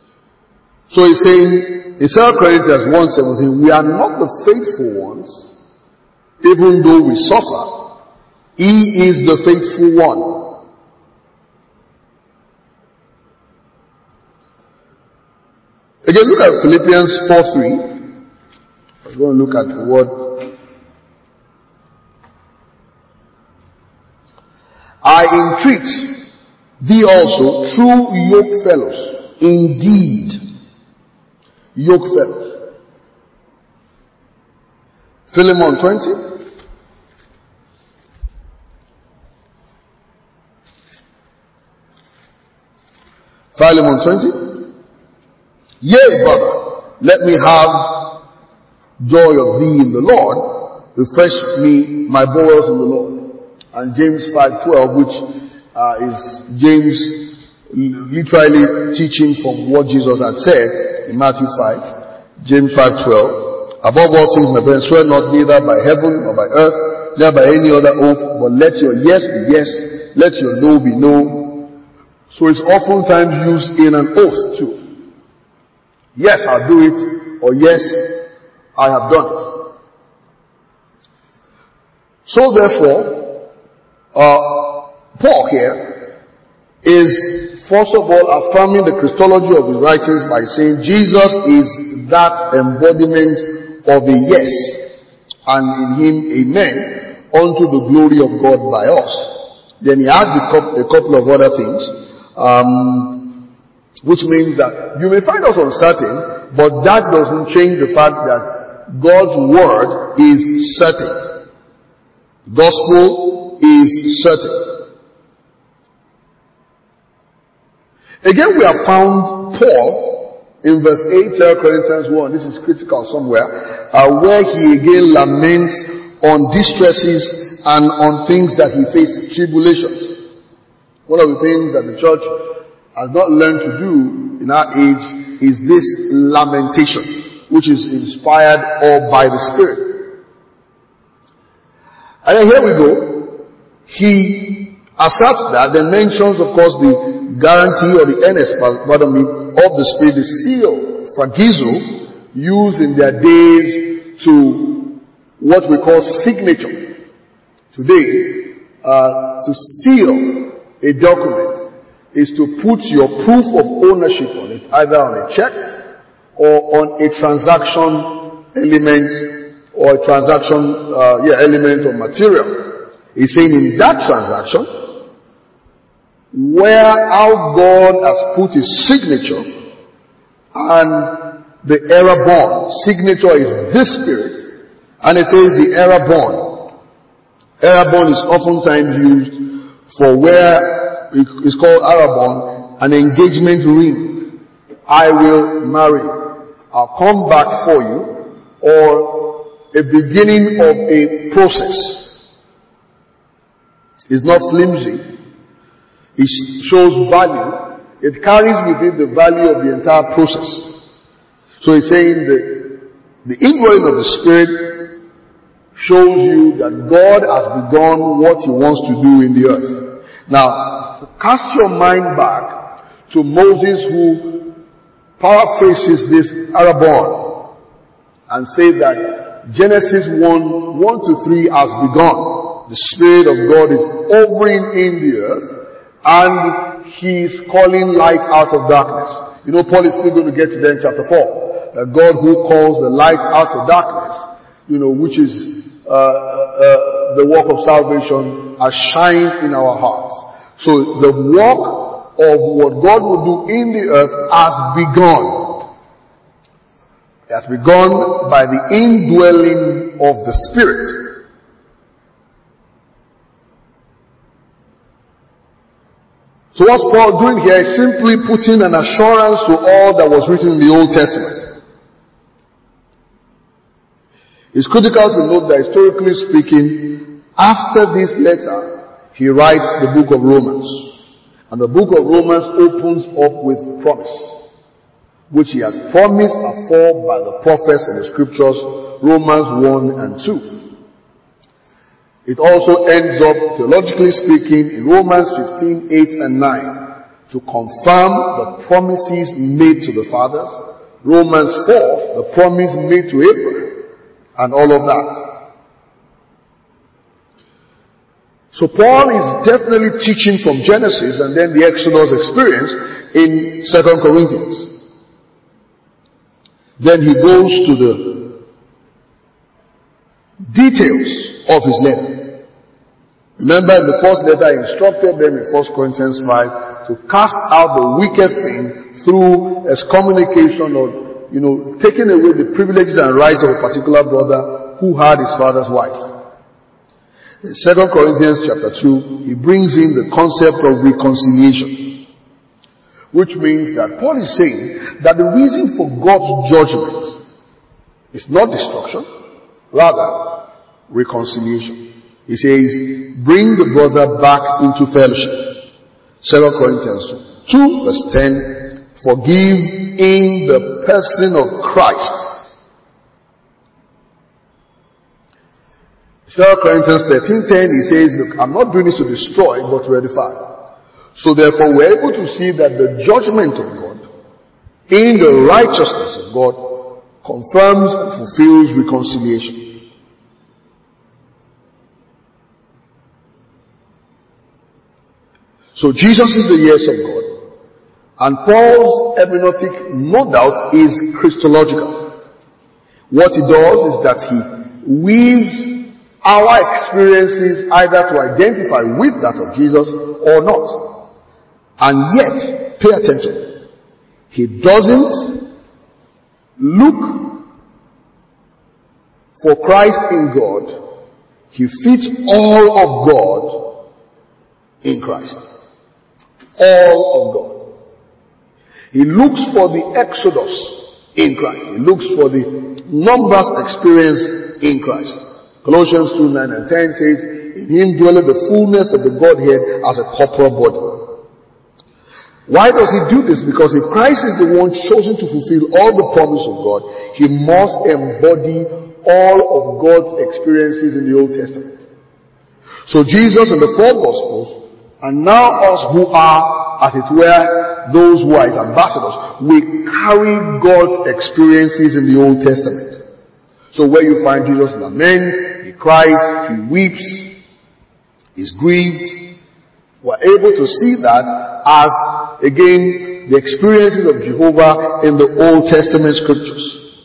So he's saying, in 2 Corinthians 1:17, we are not the faithful ones, even though we suffer. He is the faithful one. Again, look at Philippians 4:3. I'm going to look at the word. I entreat thee also, true yoke fellows, indeed, yoke fellows. Philemon 20. Philemon 20. Yea, brother, let me have joy of thee in the Lord. Refresh me, my bowels in the Lord. And James 5:12, which is James literally teaching from what Jesus had said in Matthew 5. James 5:12. Above all things, my brethren, swear not neither by heaven nor by earth, neither by any other oath, but let your yes be yes, let your no be no. So it's oftentimes used in an oath too. Yes, I'll do it, or yes, I have done it. So therefore, Paul here is first of all affirming the Christology of his writings by saying Jesus is that embodiment of a yes, and in him amen, unto the glory of God by us. Then he adds a couple of other things, which means that you may find us uncertain, but that doesn't change the fact that God's word is certain. Gospel is certain. Again, we have found Paul in verse 8, 2 Corinthians 1. This is critical somewhere, where he again laments on distresses and on things that he faces, tribulations. One of the things that the church has not learned to do in our age is this lamentation, which is inspired all by the Spirit. And then here we go. He asserts that, then mentions, of course, the guarantee or the earnest, of the Spirit, the seal, fragizo, used in their days to what we call signature. Today, to seal a document is to put your proof of ownership on it, either on a check or on a transaction element or a transaction element or material. He's saying in that transaction, where how God has put his signature and the error born. Signature is this Spirit, and it says the error born. Error born is oftentimes used for where it's called Arabon, an engagement ring. I will marry you. I'll come back for you. Or a beginning of a process. It's not flimsy. It shows value. It carries with it the value of the entire process. So he's saying that the indwelling of the Spirit shows you that God has begun what he wants to do in the earth. Now, cast your mind back to Moses, who paraphrases this Arabon and say that Genesis 1:1-3 has begun. The Spirit of God is hovering in the earth and he is calling light out of darkness. You know, Paul is still going to get to that in chapter 4. That God who calls the light out of darkness, which is the work of salvation, has shined in our hearts. So the work of what God will do in the earth has begun. It has begun by the indwelling of the Spirit. So what's Paul doing here is simply putting an assurance to all that was written in the Old Testament. It's critical to note that historically speaking, after this letter, he writes the book of Romans. And the book of Romans opens up with promise, which he had promised afore by the prophets and the scriptures, Romans 1 and 2. It also ends up, theologically speaking, in Romans 15, 8 and 9, to confirm the promises made to the fathers Romans 4, the promise made to Abraham, and all of that. So Paul is definitely teaching from Genesis and then the Exodus experience in 2 Corinthians. Then he goes to the details of his letter. Remember, in the first letter, he instructed them in 1 Corinthians 5 to cast out the wicked thing through excommunication or, taking away the privileges and rights of a particular brother who had his father's wife. In 2 Corinthians chapter 2, he brings in the concept of reconciliation, which means that Paul is saying that the reason for God's judgment is not destruction, rather reconciliation. He says, bring the brother back into fellowship. 2 Corinthians 2 verse 10, forgive in the person of Christ. 2 Corinthians 13:10, he says, look, I'm not doing this to destroy, but to edify. So therefore, we're able to see that the judgment of God in the righteousness of God confirms and fulfills reconciliation. So Jesus is the yes of God. And Paul's hermeneutic, no doubt, is Christological. What he does is that he weaves our experiences either to identify with that of Jesus or not. And yet, pay attention, he doesn't look for Christ in God. He fits all of God in Christ. All of God. He looks for the Exodus in Christ. He looks for the numbers experience in Christ. Colossians 2:9 and 10 says, in him dwelleth the fullness of the Godhead as a corporal body. Why does he do this? Because if Christ is the one chosen to fulfill all the promise of God, he must embody all of God's experiences in the Old Testament. So Jesus in the four Gospels, and now us who are, as it were, those who are his ambassadors, we carry God's experiences in the Old Testament. So where you find Jesus lament, he cries, he weeps, he's grieved, we're able to see that as, again, the experiences of Jehovah in the Old Testament scriptures.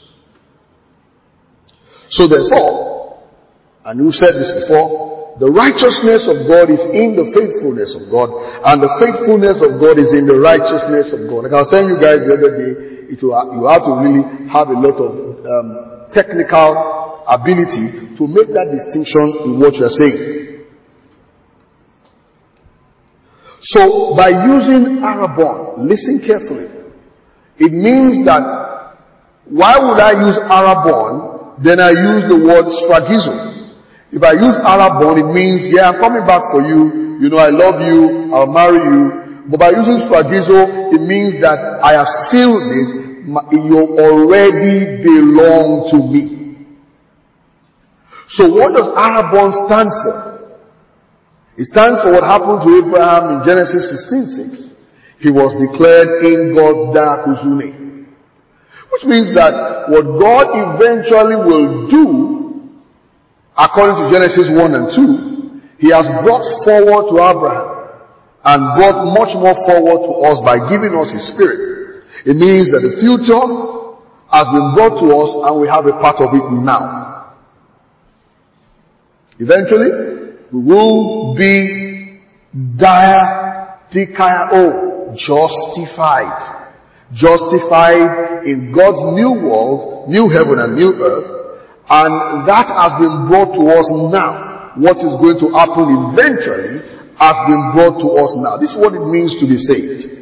So therefore, and we've said this before, the righteousness of God is in the faithfulness of God, and the faithfulness of God is in the righteousness of God. Like I was saying you guys the other day, you have to really have a lot of technical ability to make that distinction in what you're saying. So, by using Arabon, listen carefully. It means that, why would I use Arabon, then I use the word stragizo? If I use Arabon, it means, yeah, I'm coming back for you, I love you, I'll marry you. But by using stragizo, it means that I have sealed it, you already belong to me. So what does Arabon stand for? It stands for what happened to Abraham in Genesis 15:6. He was declared in God's Dakuzune. Which means that what God eventually will do, according to Genesis 1 and 2, he has brought forward to Abraham and brought much more forward to us by giving us his spirit. It means that the future has been brought to us and we have a part of it now. Eventually, we will be justified. Justified in God's new world, new heaven and new earth. And that has been brought to us now. What is going to happen eventually has been brought to us now. This is what it means to be saved.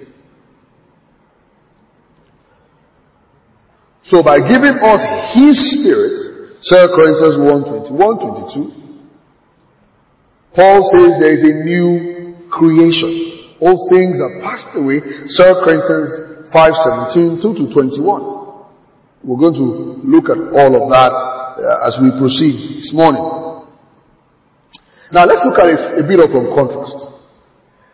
So by giving us his spirit, 2 Corinthians 1:21-22, Paul says there is a new creation. All things are passed away. 2 Corinthians 5:17-21. We're going to look at all of that as we proceed this morning. Now let's look at it a bit of a contrast.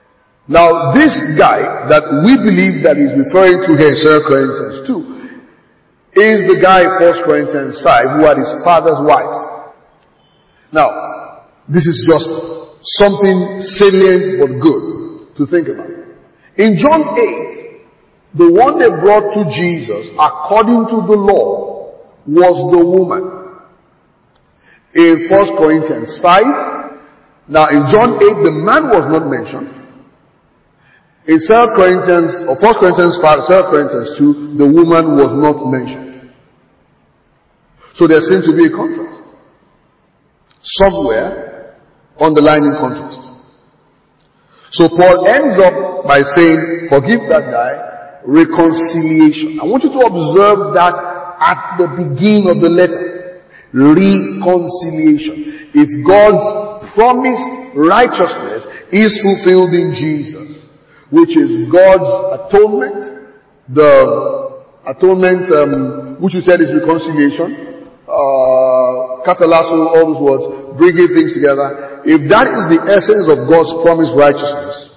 Now this guy that we believe that he's referring to here in 2 Corinthians 2, is the guy in 1 Corinthians 5 who had his father's wife. Now, this is just something salient but good to think about. In John 8, the one they brought to Jesus, according to the law, was the woman. In 1 Corinthians 5, now in John 8, the man was not mentioned. In 2 Corinthians, or 1 Corinthians 5, 2 Corinthians 2, the woman was not mentioned. So there seems to be a contrast. Somewhere, underlining contrast. So Paul ends up by saying, forgive that guy, reconciliation. I want you to observe that at the beginning of the letter. Reconciliation. If God's promised righteousness is fulfilled in Jesus, which is God's atonement, the atonement, which you said is reconciliation, katalasso, all those words, bringing things together. If that is the essence of God's promised righteousness,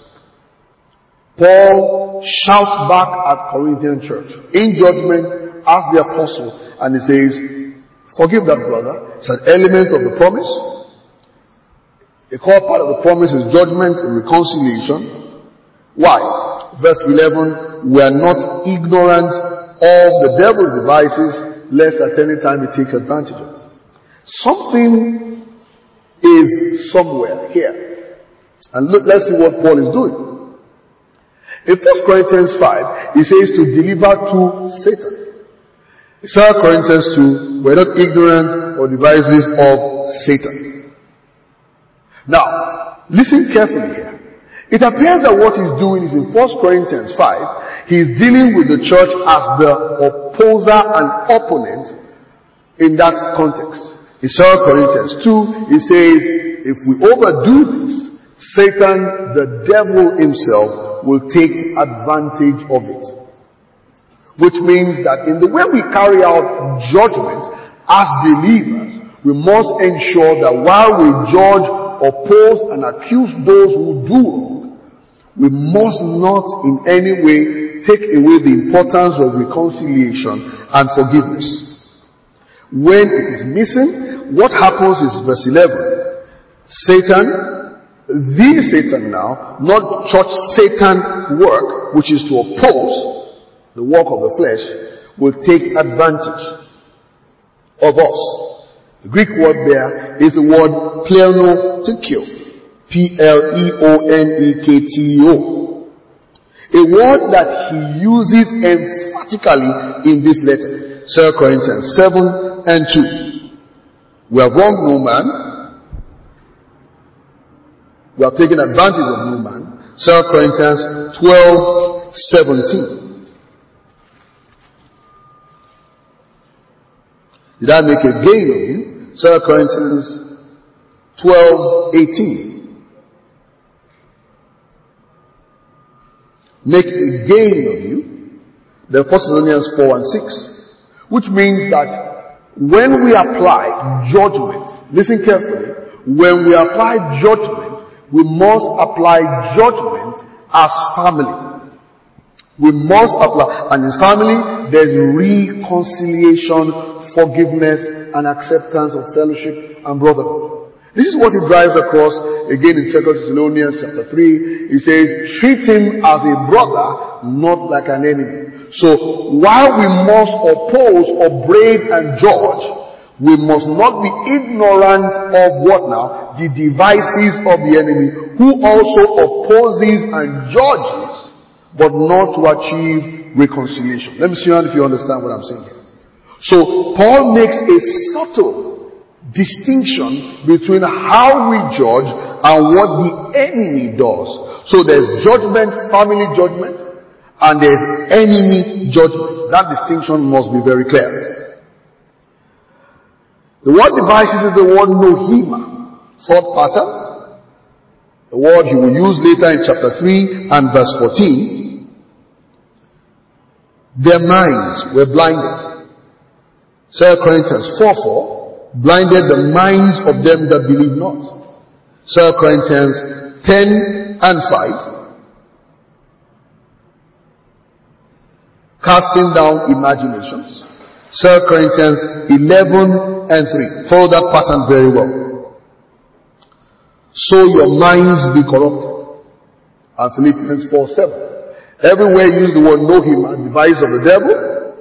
Paul shouts back at Corinthian church in judgment as the apostle, and he says, forgive that brother. It's an element of the promise. A core part of the promise is judgment and reconciliation. Why? Verse 11, we are not ignorant of the devil's devices, lest at any time he takes advantage of it. Something is somewhere here. And look, let's see what Paul is doing. In 1 Corinthians 5, he says to deliver to Satan. In 2 Corinthians 2, we're not ignorant of the devices of Satan. Now, listen carefully here. It appears that what he's doing is in 1 Corinthians 5, he's dealing with the church as the opposer and opponent in that context. In 2 Corinthians 2, he says, if we overdo this, Satan, the devil himself, will take advantage of it. Which means that in the way we carry out judgment as believers, we must ensure that while we judge, oppose, and accuse those who do wrong, we must not in any way take away the importance of reconciliation and forgiveness. When it is missing, what happens is verse 11. Satan, now, not church Satan work, which is to oppose the work of the flesh, will take advantage of us. The Greek word there is the word pleonotikio. Pleonekto. A word that he uses emphatically in this letter. 2 Corinthians 7 and 2. We have wronged no man. We have taken advantage of no man. 2 Corinthians 12:17. Did I make a gain of you? 2 Corinthians 12:18. Make a gain of you. Then 1 Thessalonians 4 and 6. Which means that when we apply judgment, listen carefully, when we apply judgment, we must apply judgment as family. We must apply, and in family, there's reconciliation, forgiveness, and acceptance of fellowship and brotherhood. This is what he drives across again in 2 Thessalonians chapter 3. He says, treat him as a brother, not like an enemy. So while we must oppose, upbraid, and judge, we must not be ignorant of what now? The devices of the enemy, who also opposes and judges, but not to achieve reconciliation. Let me see if you understand what I'm saying here. So Paul makes a subtle distinction between how we judge and what the enemy does. So there's judgment, family judgment, and there's enemy judgment. That distinction must be very clear. The word devices is the word nohima, thought pattern. The word he will use later in chapter 3 and verse 14. Their minds were blinded. 2 Corinthians 4:4. Blinded the minds of them that believe not. 2 Corinthians 10 and 5. Casting down imaginations. 2 Corinthians 11 and 3. Follow that pattern very well. So your minds be corrupted. And Philippians 4:7. Everywhere you use the word know him and device of the devil.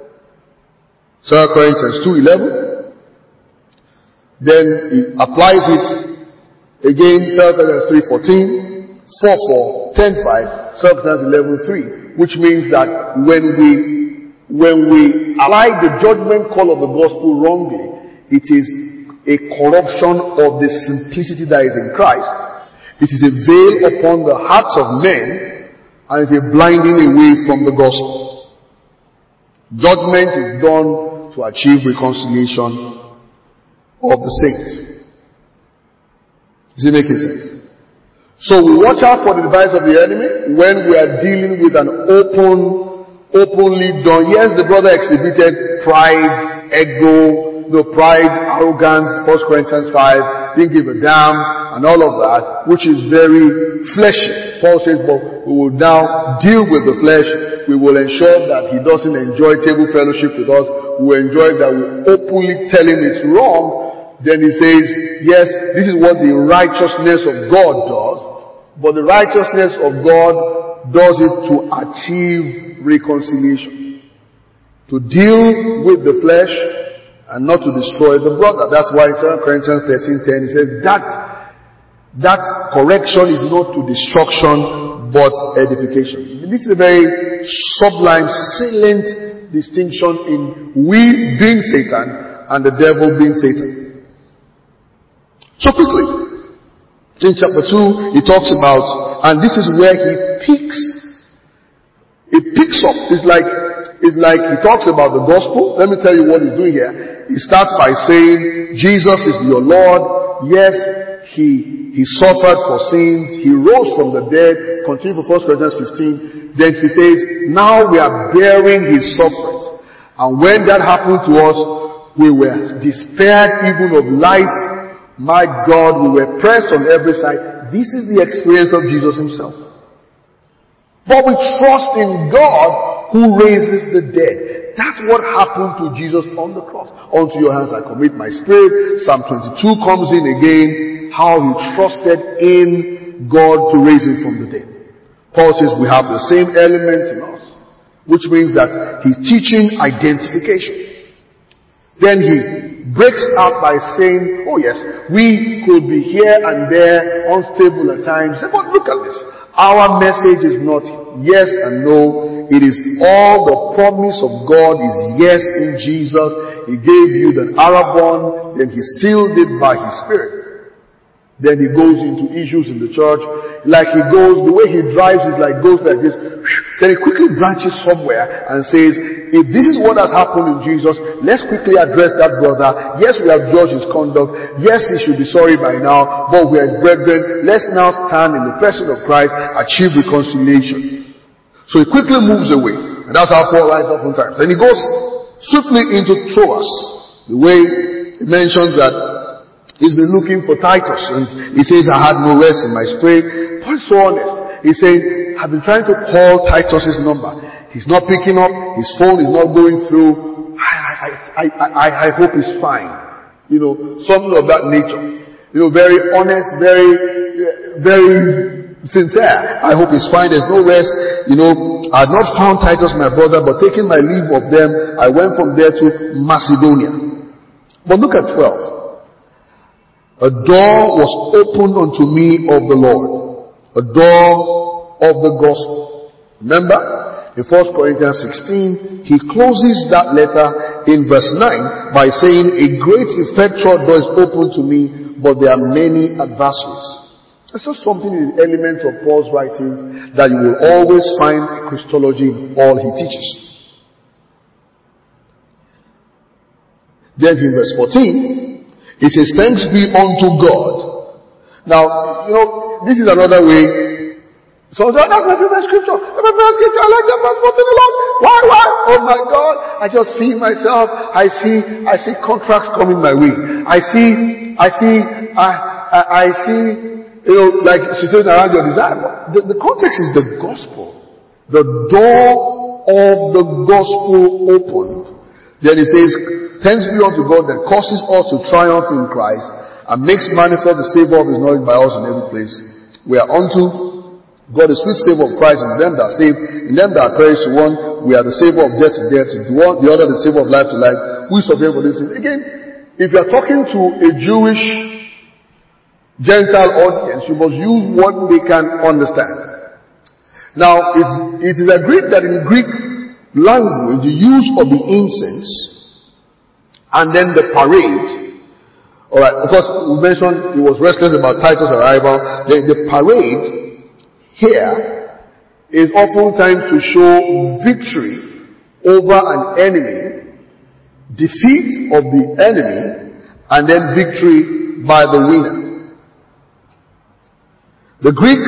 2 Corinthians 2:11. Then he applies it again, 2 Corinthians 3:14, 4:4, 10:5, 2 Corinthians 11:3, which means that when we apply the judgment call of the gospel wrongly, it is a corruption of the simplicity that is in Christ. It is a veil upon the hearts of men, and it's a blinding away from the gospel. Judgment is done to achieve reconciliation of the saints. Is it making sense? So we watch out for the device of the enemy when we are dealing with an openly done. Yes, the brother exhibited pride, ego, pride, arrogance, 1 Corinthians 5, didn't give a damn, and all of that, which is very fleshy. Paul says, but we will now deal with the flesh. We will ensure that he doesn't enjoy table fellowship with us. We will enjoy that we openly tell him it's wrong. Then he says, yes, this is what the righteousness of God does, but the righteousness of God does it to achieve reconciliation. To deal with the flesh and not to destroy the brother. That's why 2 Corinthians 13:10 he says that correction is not to destruction but edification. This is a very sublime, salient distinction in we being Satan and the devil being Satan. So quickly, in chapter 2, he talks about, and this is where he picks up. It's like he talks about the gospel. Let me tell you what he's doing here. He starts by saying, Jesus is your Lord. Yes, he suffered for sins. He rose from the dead. Continue for 1 Corinthians 15. Then he says, now we are bearing his sufferings. And when that happened to us, we were despaired even of life. My God, we were pressed on every side. This is the experience of Jesus himself. But we trust in God who raises the dead. That's what happened to Jesus on the cross. Unto your hands I commit my spirit. Psalm 22 comes in again. How he trusted in God to raise him from the dead. Paul says we have the same element in us, which means that he's teaching identification. Then he breaks out by saying, oh yes, we could be here and there, unstable at times. But look at this. Our message is not yes and no. It is all the promise of God is yes in Jesus. He gave you the arrabon, then he sealed it by his spirit. Then he goes into issues in the church. Like he goes, the way he drives is like goes like this. Then he quickly branches somewhere and says, if this is what has happened in Jesus, let's quickly address that brother. Yes, we have judged his conduct. Yes, he should be sorry by now. But we are brethren. Let's now stand in the person of Christ, achieve reconciliation. So he quickly moves away. And that's how Paul writes oftentimes. Then he goes swiftly into Troas. The way he mentions that he's been looking for Titus, and he says, I had no rest in my spirit. Paul is so honest. He's saying, I've been trying to call Titus's number. He's not picking up. His phone is not going through. I hope he's fine. Something of that nature. Very honest, very sincere. I hope he's fine. There's no rest. I had not found Titus, my brother, but taking my leave of them, I went from there to Macedonia. But look at 12. A door was opened unto me of the Lord. A door of the gospel. Remember, in 1 Corinthians 16, he closes that letter in verse 9 by saying, a great effectual door is opened to me, but there are many adversaries. It's just something in the elements of Paul's writings that you will always find Christology in all he teaches. Then in verse 14, it says, thanks be unto God. Now, this is another way. So that's my favorite scripture. That's my favorite scripture. I like that verse 14 a lot. Why? Oh my God. I just see myself. I see contracts coming my way. I see, like sitting around your desire. The context is the gospel. The door of the gospel opened. Then he says, thanks be unto God that causes us to triumph in Christ and makes manifest the savour of his knowledge by us in every place. We are unto God the sweet savour of Christ in them that are saved, in them that are perished. To one, we are the savour of death to death, to one, the other the savour of life to life. Who is suffering for this thing? Again, if you are talking to a Jewish Gentile audience, you must use what they can understand. Now, it is agreed that in Greek language, the use of the incense and then the parade. Alright, of course, we mentioned he was restless about Titus' arrival. The parade here is oftentimes to show victory over an enemy, defeat of the enemy, and then victory by the winner. The Greek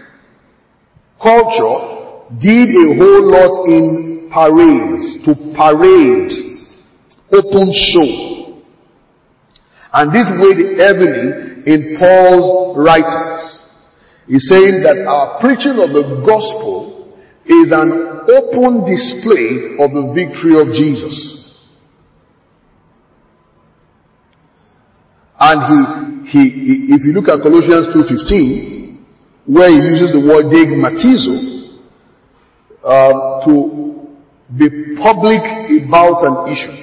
culture did a whole lot in parades, to parade, open show. And this weighed heavily in Paul's writings. He's saying that our preaching of the gospel is an open display of the victory of Jesus. And if you look at Colossians 2:15, where he uses the word dogmatizo, to be public about an issue.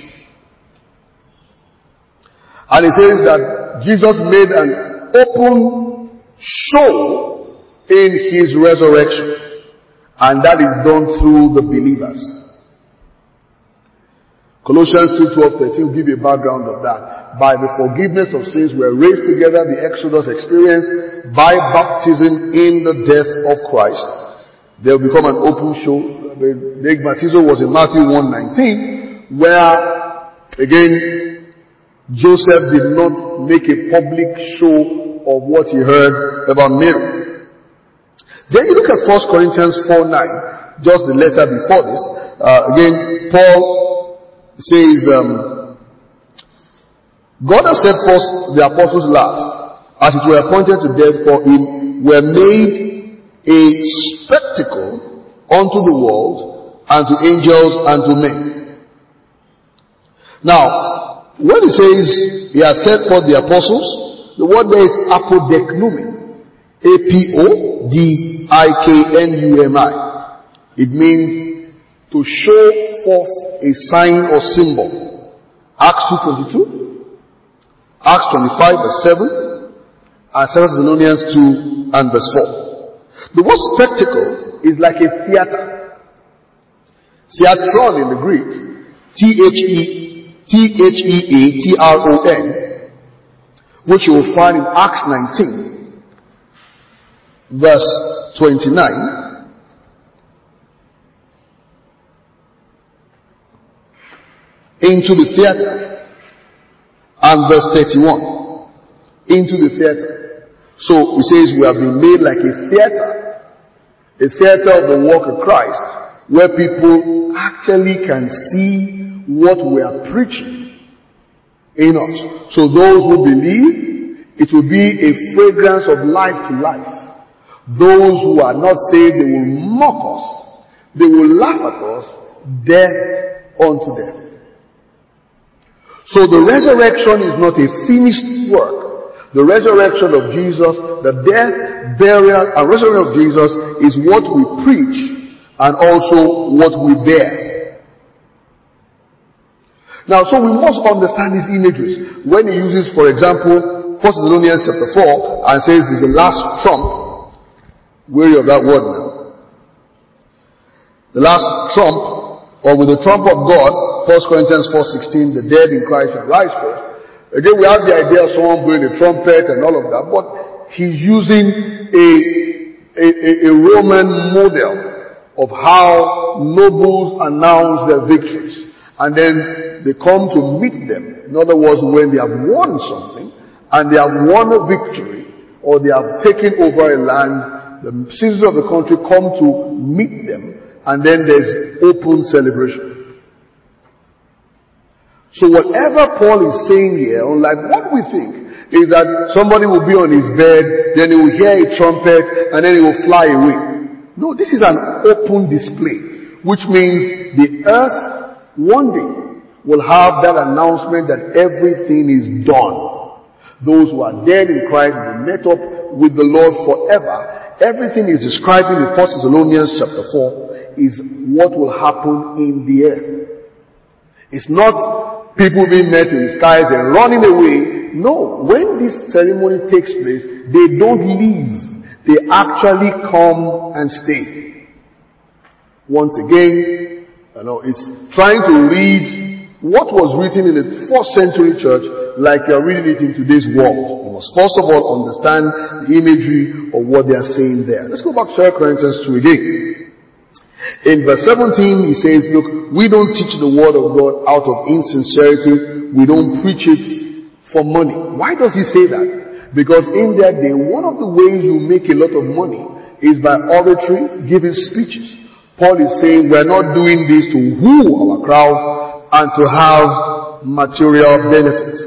And he says that Jesus made an open show in his resurrection, and that is done through the believers. Colossians 2:12-13 will give you a background of that. By the forgiveness of sins we are raised together, the Exodus experience, by baptism in the death of Christ. They will become an open show. The baptism was in Matthew 1:19, where again Joseph did not make a public show of what he heard about Mary. Then you look at 1 Corinthians 4:9, just the letter before this. Again, Paul says, God has set forth the apostles last, as it were appointed to death for him, were made a spectacle unto the world, and to angels, and to men. Now, when he says he has set forth the apostles, the word there is apodeknumi. A-P-O-D-I-K-N-U-M-I. It means to show forth a sign or symbol. Acts 2:22, Acts 25:7, and 2 Thessalonians 2 and verse 4. The word spectacle is like a theater. Theatron in the Greek, T-H-E-A-T-R-O-N, which you will find in Acts 19. Verse 29, into the theater, and verse 31, into the theater. So it says we have been made like a theater of the work of Christ, where people actually can see what we are preaching in us. So those who believe, it will be a fragrance of life to life. Those who are not saved, they will mock us. They will laugh at us, death unto death. So the resurrection is not a finished work. The resurrection of Jesus, the death, burial, and resurrection of Jesus is what we preach and also what we bear. Now, so we must understand these imageries. When he uses, for example, 1 Thessalonians chapter 4 and says there's a last trump, wary of that word now. The last trump, or with the trump of God, 1 Corinthians 4:16, the dead in Christ shall rise first. Again, we have the idea of someone blowing a trumpet and all of that, but he's using a Roman model of how nobles announce their victories. And then they come to meet them. In other words, when they have won something, and they have won a victory, or they have taken over a land, the citizens of the country come to meet them, and then there's open celebration. So whatever Paul is saying here, unlike what we think, is that somebody will be on his bed, then he will hear a trumpet, and then he will fly away. No, this is an open display, which means the earth one day will have that announcement that everything is done. Those who are dead in Christ will be met up with the Lord forever. Everything is described in 1 Thessalonians chapter 4 is what will happen in the air. It's not people being met in the skies and running away. No, when this ceremony takes place, they don't leave. They actually come and stay. Once again, it's trying to read what was written in the 4th century church like you're reading it in today's world. You must first of all understand the imagery of what they are saying there. Let's go back to 2 Corinthians 2 again. In verse 17 he says, look, we don't teach the word of God out of insincerity. We don't preach it for money. Why does he say that? Because in that day, one of the ways you make a lot of money is by oratory, giving speeches. Paul is saying we're not doing this to woo our crowd and to have material benefits.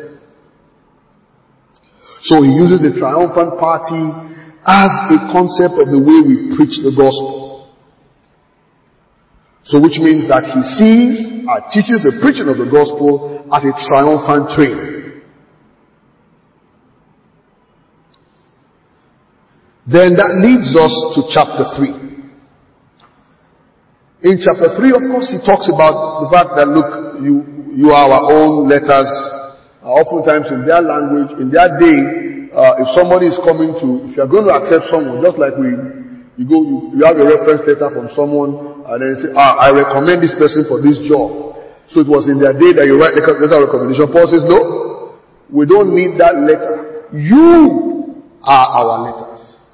So he uses the triumphant party as a concept of the way we preach the gospel. So which means that he sees and teaches the preaching of the gospel as a triumphant train. Then that leads us to chapter 3. In chapter 3, of course, he talks about the fact that, look, you are our own letters. Oftentimes in their language, in their day, if somebody is coming to, if you are going to accept someone, just like you have a reference letter from someone, and then you say, I recommend this person for this job. So it was in their day that you write letter of recommendation. Paul says, no, we don't need that letter. You are our letters.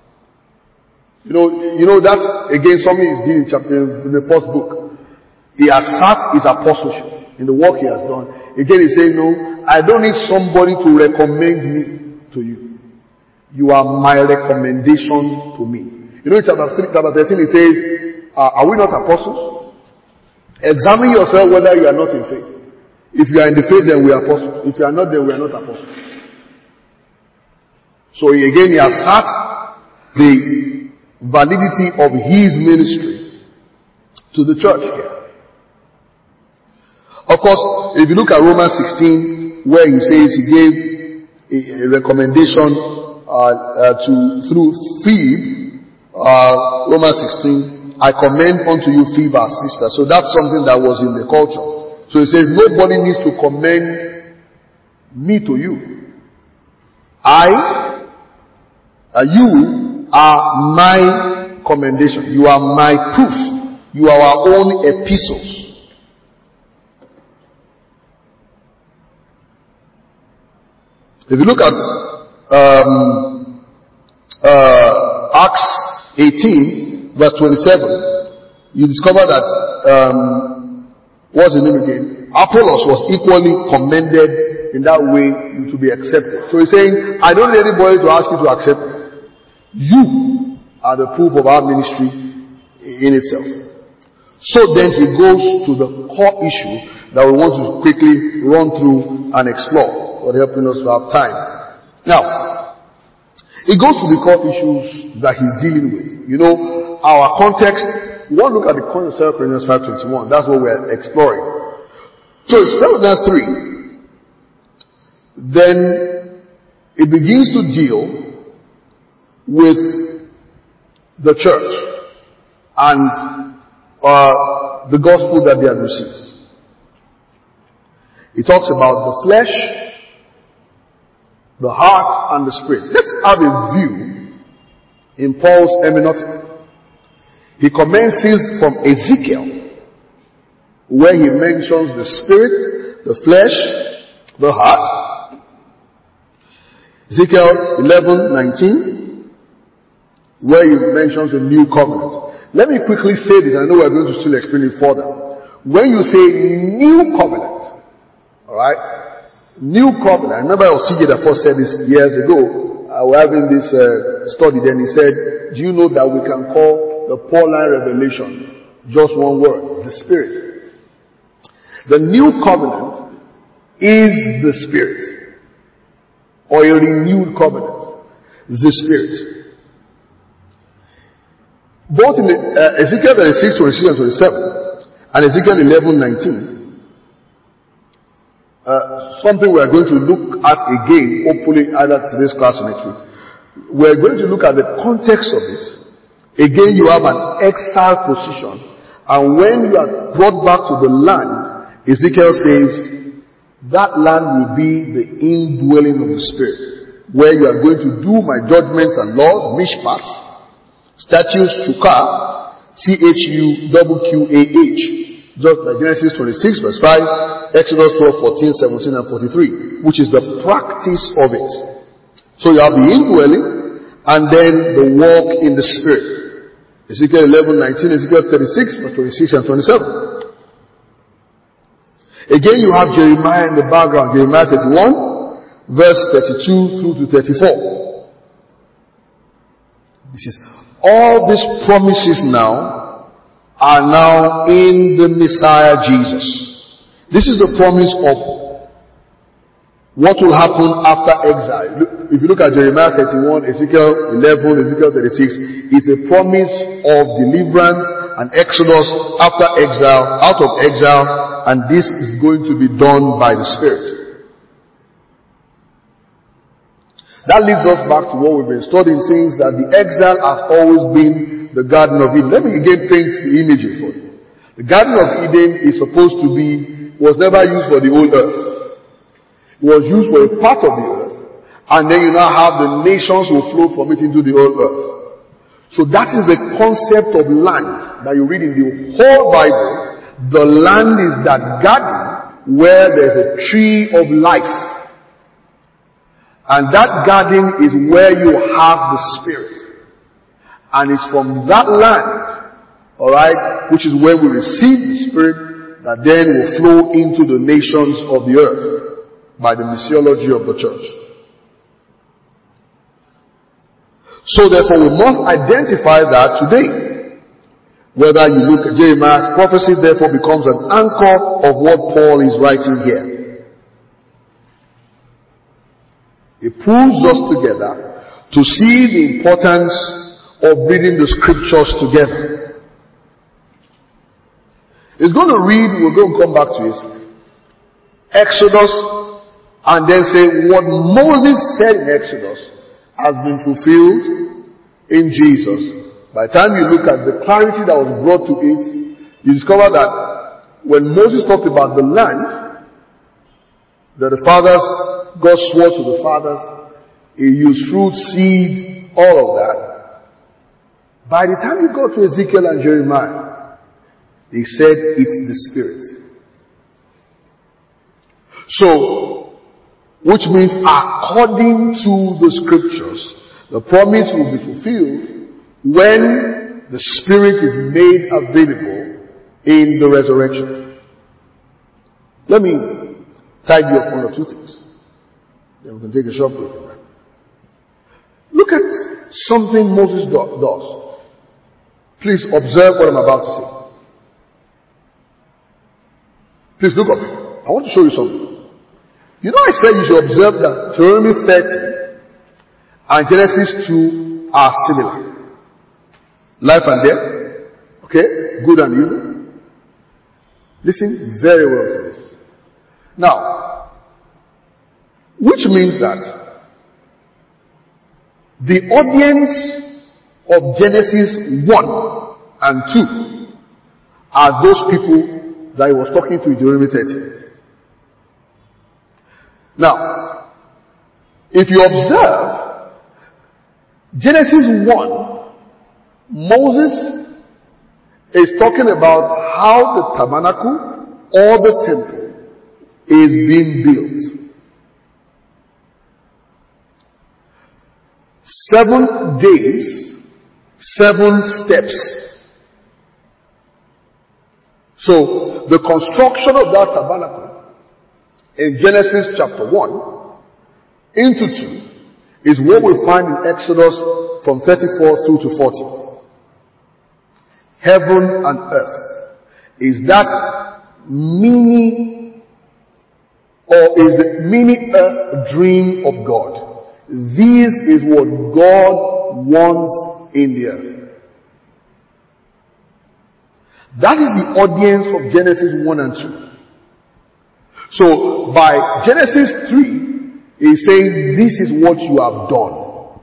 You know that's again something he did in the first book. He asserts his apostleship in the work he has done. Again he's saying, no, I don't need somebody to recommend me to you. You are my recommendation to me. In chapter 13 he says, are we not apostles? Examine yourself whether you are not in faith. If you are in the faith, then we are apostles. If you are not, then we are not apostles. So he asserts the validity of his ministry to the church here. Of course, if you look at Romans 16, where he says he gave a recommendation through Phoebe, Romans 16, I commend unto you Phoebe our sister. So that's something that was in the culture. So he says nobody needs to commend me to you. You are my commendation. You are my proof. You are our own epistles. If you look at Acts 18 verse 27, you discover that what's the name again? Apollos was equally commended in that way to be accepted. So he's saying, I don't need anybody to ask you to accept me. You are the proof of our ministry in itself. So then he goes to the core issue that we want to quickly run through and explore, God helping us to have time. Now, it goes to the core issues that he's dealing with. Our context, we want to look at the context of 2 Corinthians 5:21. That's what we're exploring. So it's verse 3. Then it begins to deal with the church and the gospel that they have received. He talks about the flesh, the heart, and the spirit. Let's have a view in Paul's hermeneutic. He commences from Ezekiel, where he mentions the spirit, the flesh, the heart. Ezekiel 11:19. Where he mentions the new covenant. Let me quickly say this, I know we're going to still explain it further. When you say new covenant, alright, new covenant, I remember C.J. that first said this years ago, we're having this study, then he said, do you know that we can call the Pauline revelation just one word, the Spirit? The new covenant is the Spirit, or a renewed covenant, the Spirit. Both in Ezekiel 36:26 and 27 and Ezekiel 11:19, something we are going to look at again, hopefully either today's class or next week. We're going to look at the context of it. Again, you have an exile position. And when you are brought back to the land, Ezekiel says, that land will be the indwelling of the Spirit, where you are going to do my judgments and laws, mishpat, statutes, chukah, CHUQQAH, just like Genesis 26 verse 5, Exodus 12, 14, 17, and 43, which is the practice of it. So you have the indwelling, and then the walk in the Spirit. Ezekiel 11, 19, Ezekiel 36, verse 26 and 27. Again, you have Jeremiah in the background, Jeremiah 31, verse 32 through to 34. This is all these promises now are now in the Messiah Jesus. This is the promise of what will happen after exile. If you look at Jeremiah 31, Ezekiel 11, Ezekiel 36, it's a promise of deliverance and exodus after exile, out of exile, and this is going to be done by the Spirit. That leads us back to what we've been studying, since that the exile has always been the Garden of Eden. Let me again paint the images for you. The Garden of Eden was never used for the whole earth. It was used for a part of the earth, and then you now have the nations will flow from it into the whole earth. So that is the concept of land that you read in the whole Bible. The land is that garden where there's a tree of life. And that garden is where you have the Spirit. And it's from that land, alright, which is where we receive the Spirit, that then will flow into the nations of the earth by the missiology of the church. So therefore we must identify that today. Whether you look at Jeremiah's prophecy, therefore becomes an anchor of what Paul is writing here. It pulls us together to see the importance of reading the scriptures together. It's going to read, we're going to come back to it, Exodus, and then say what Moses said in Exodus has been fulfilled in Jesus. By the time you look at the clarity that was brought to it, you discover that when Moses talked about the land, that the fathers, God swore to the fathers, he used fruit, seed, all of that. By the time you go to Ezekiel and Jeremiah, he said it's the Spirit. So, which means according to the scriptures, the promise will be fulfilled when the Spirit is made available in the resurrection. Let me tidy up one or two things. Then we can take a short break on that. Look at something Moses does. Please observe what I'm about to say. Please look up. I want to show you something. You know I said you should observe that Deuteronomy 30 and Genesis 2 are similar. Life and death. Okay? Good and evil. Listen very well to this. Now, which means that the audience of Genesis 1 and 2 are those people that he was talking to in Deuteronomy 30. Now, if you observe Genesis 1, Moses is talking about how the tabernacle or the temple is being built. 7 days, 7 steps. So, the construction of that tabernacle in Genesis chapter 1 into 2 is what we find in Exodus from 34 through to 40. Heaven and earth is that mini, or is the mini earth dream of God. This is what God wants in the earth. That is the audience of Genesis 1 and 2. So by Genesis 3, he's saying this is what you have done.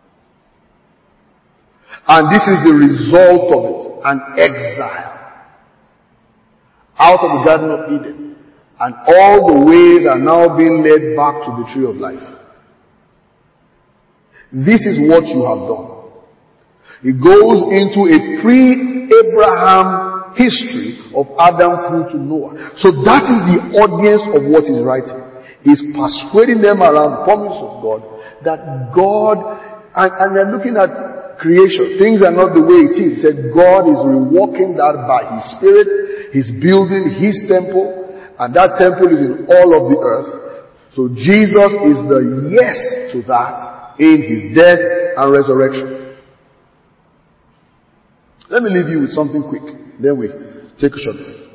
And this is the result of it. An exile out of the Garden of Eden. And all the ways are now being led back to the tree of life. This is what you have done. It goes into a pre-Abraham history of Adam through to Noah. So that is the audience of what he's writing. He's persuading them around the promise of God that God, and they're looking at creation. Things are not the way it is. He said God is reworking that by His Spirit. He's building His temple. And that temple is in all of the earth. So Jesus is the yes to that in His death and resurrection. Let me leave you with something quick. Then we take a short break.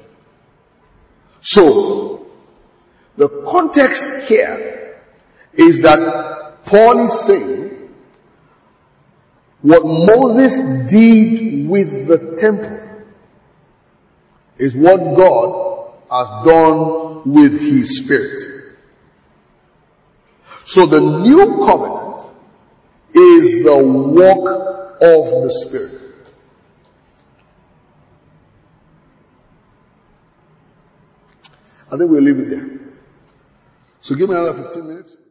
So, the context here is that Paul is saying what Moses did with the temple is what God has done with His Spirit. So the new covenant is the work of the Spirit. I think we'll leave it there. So give me another 15 minutes.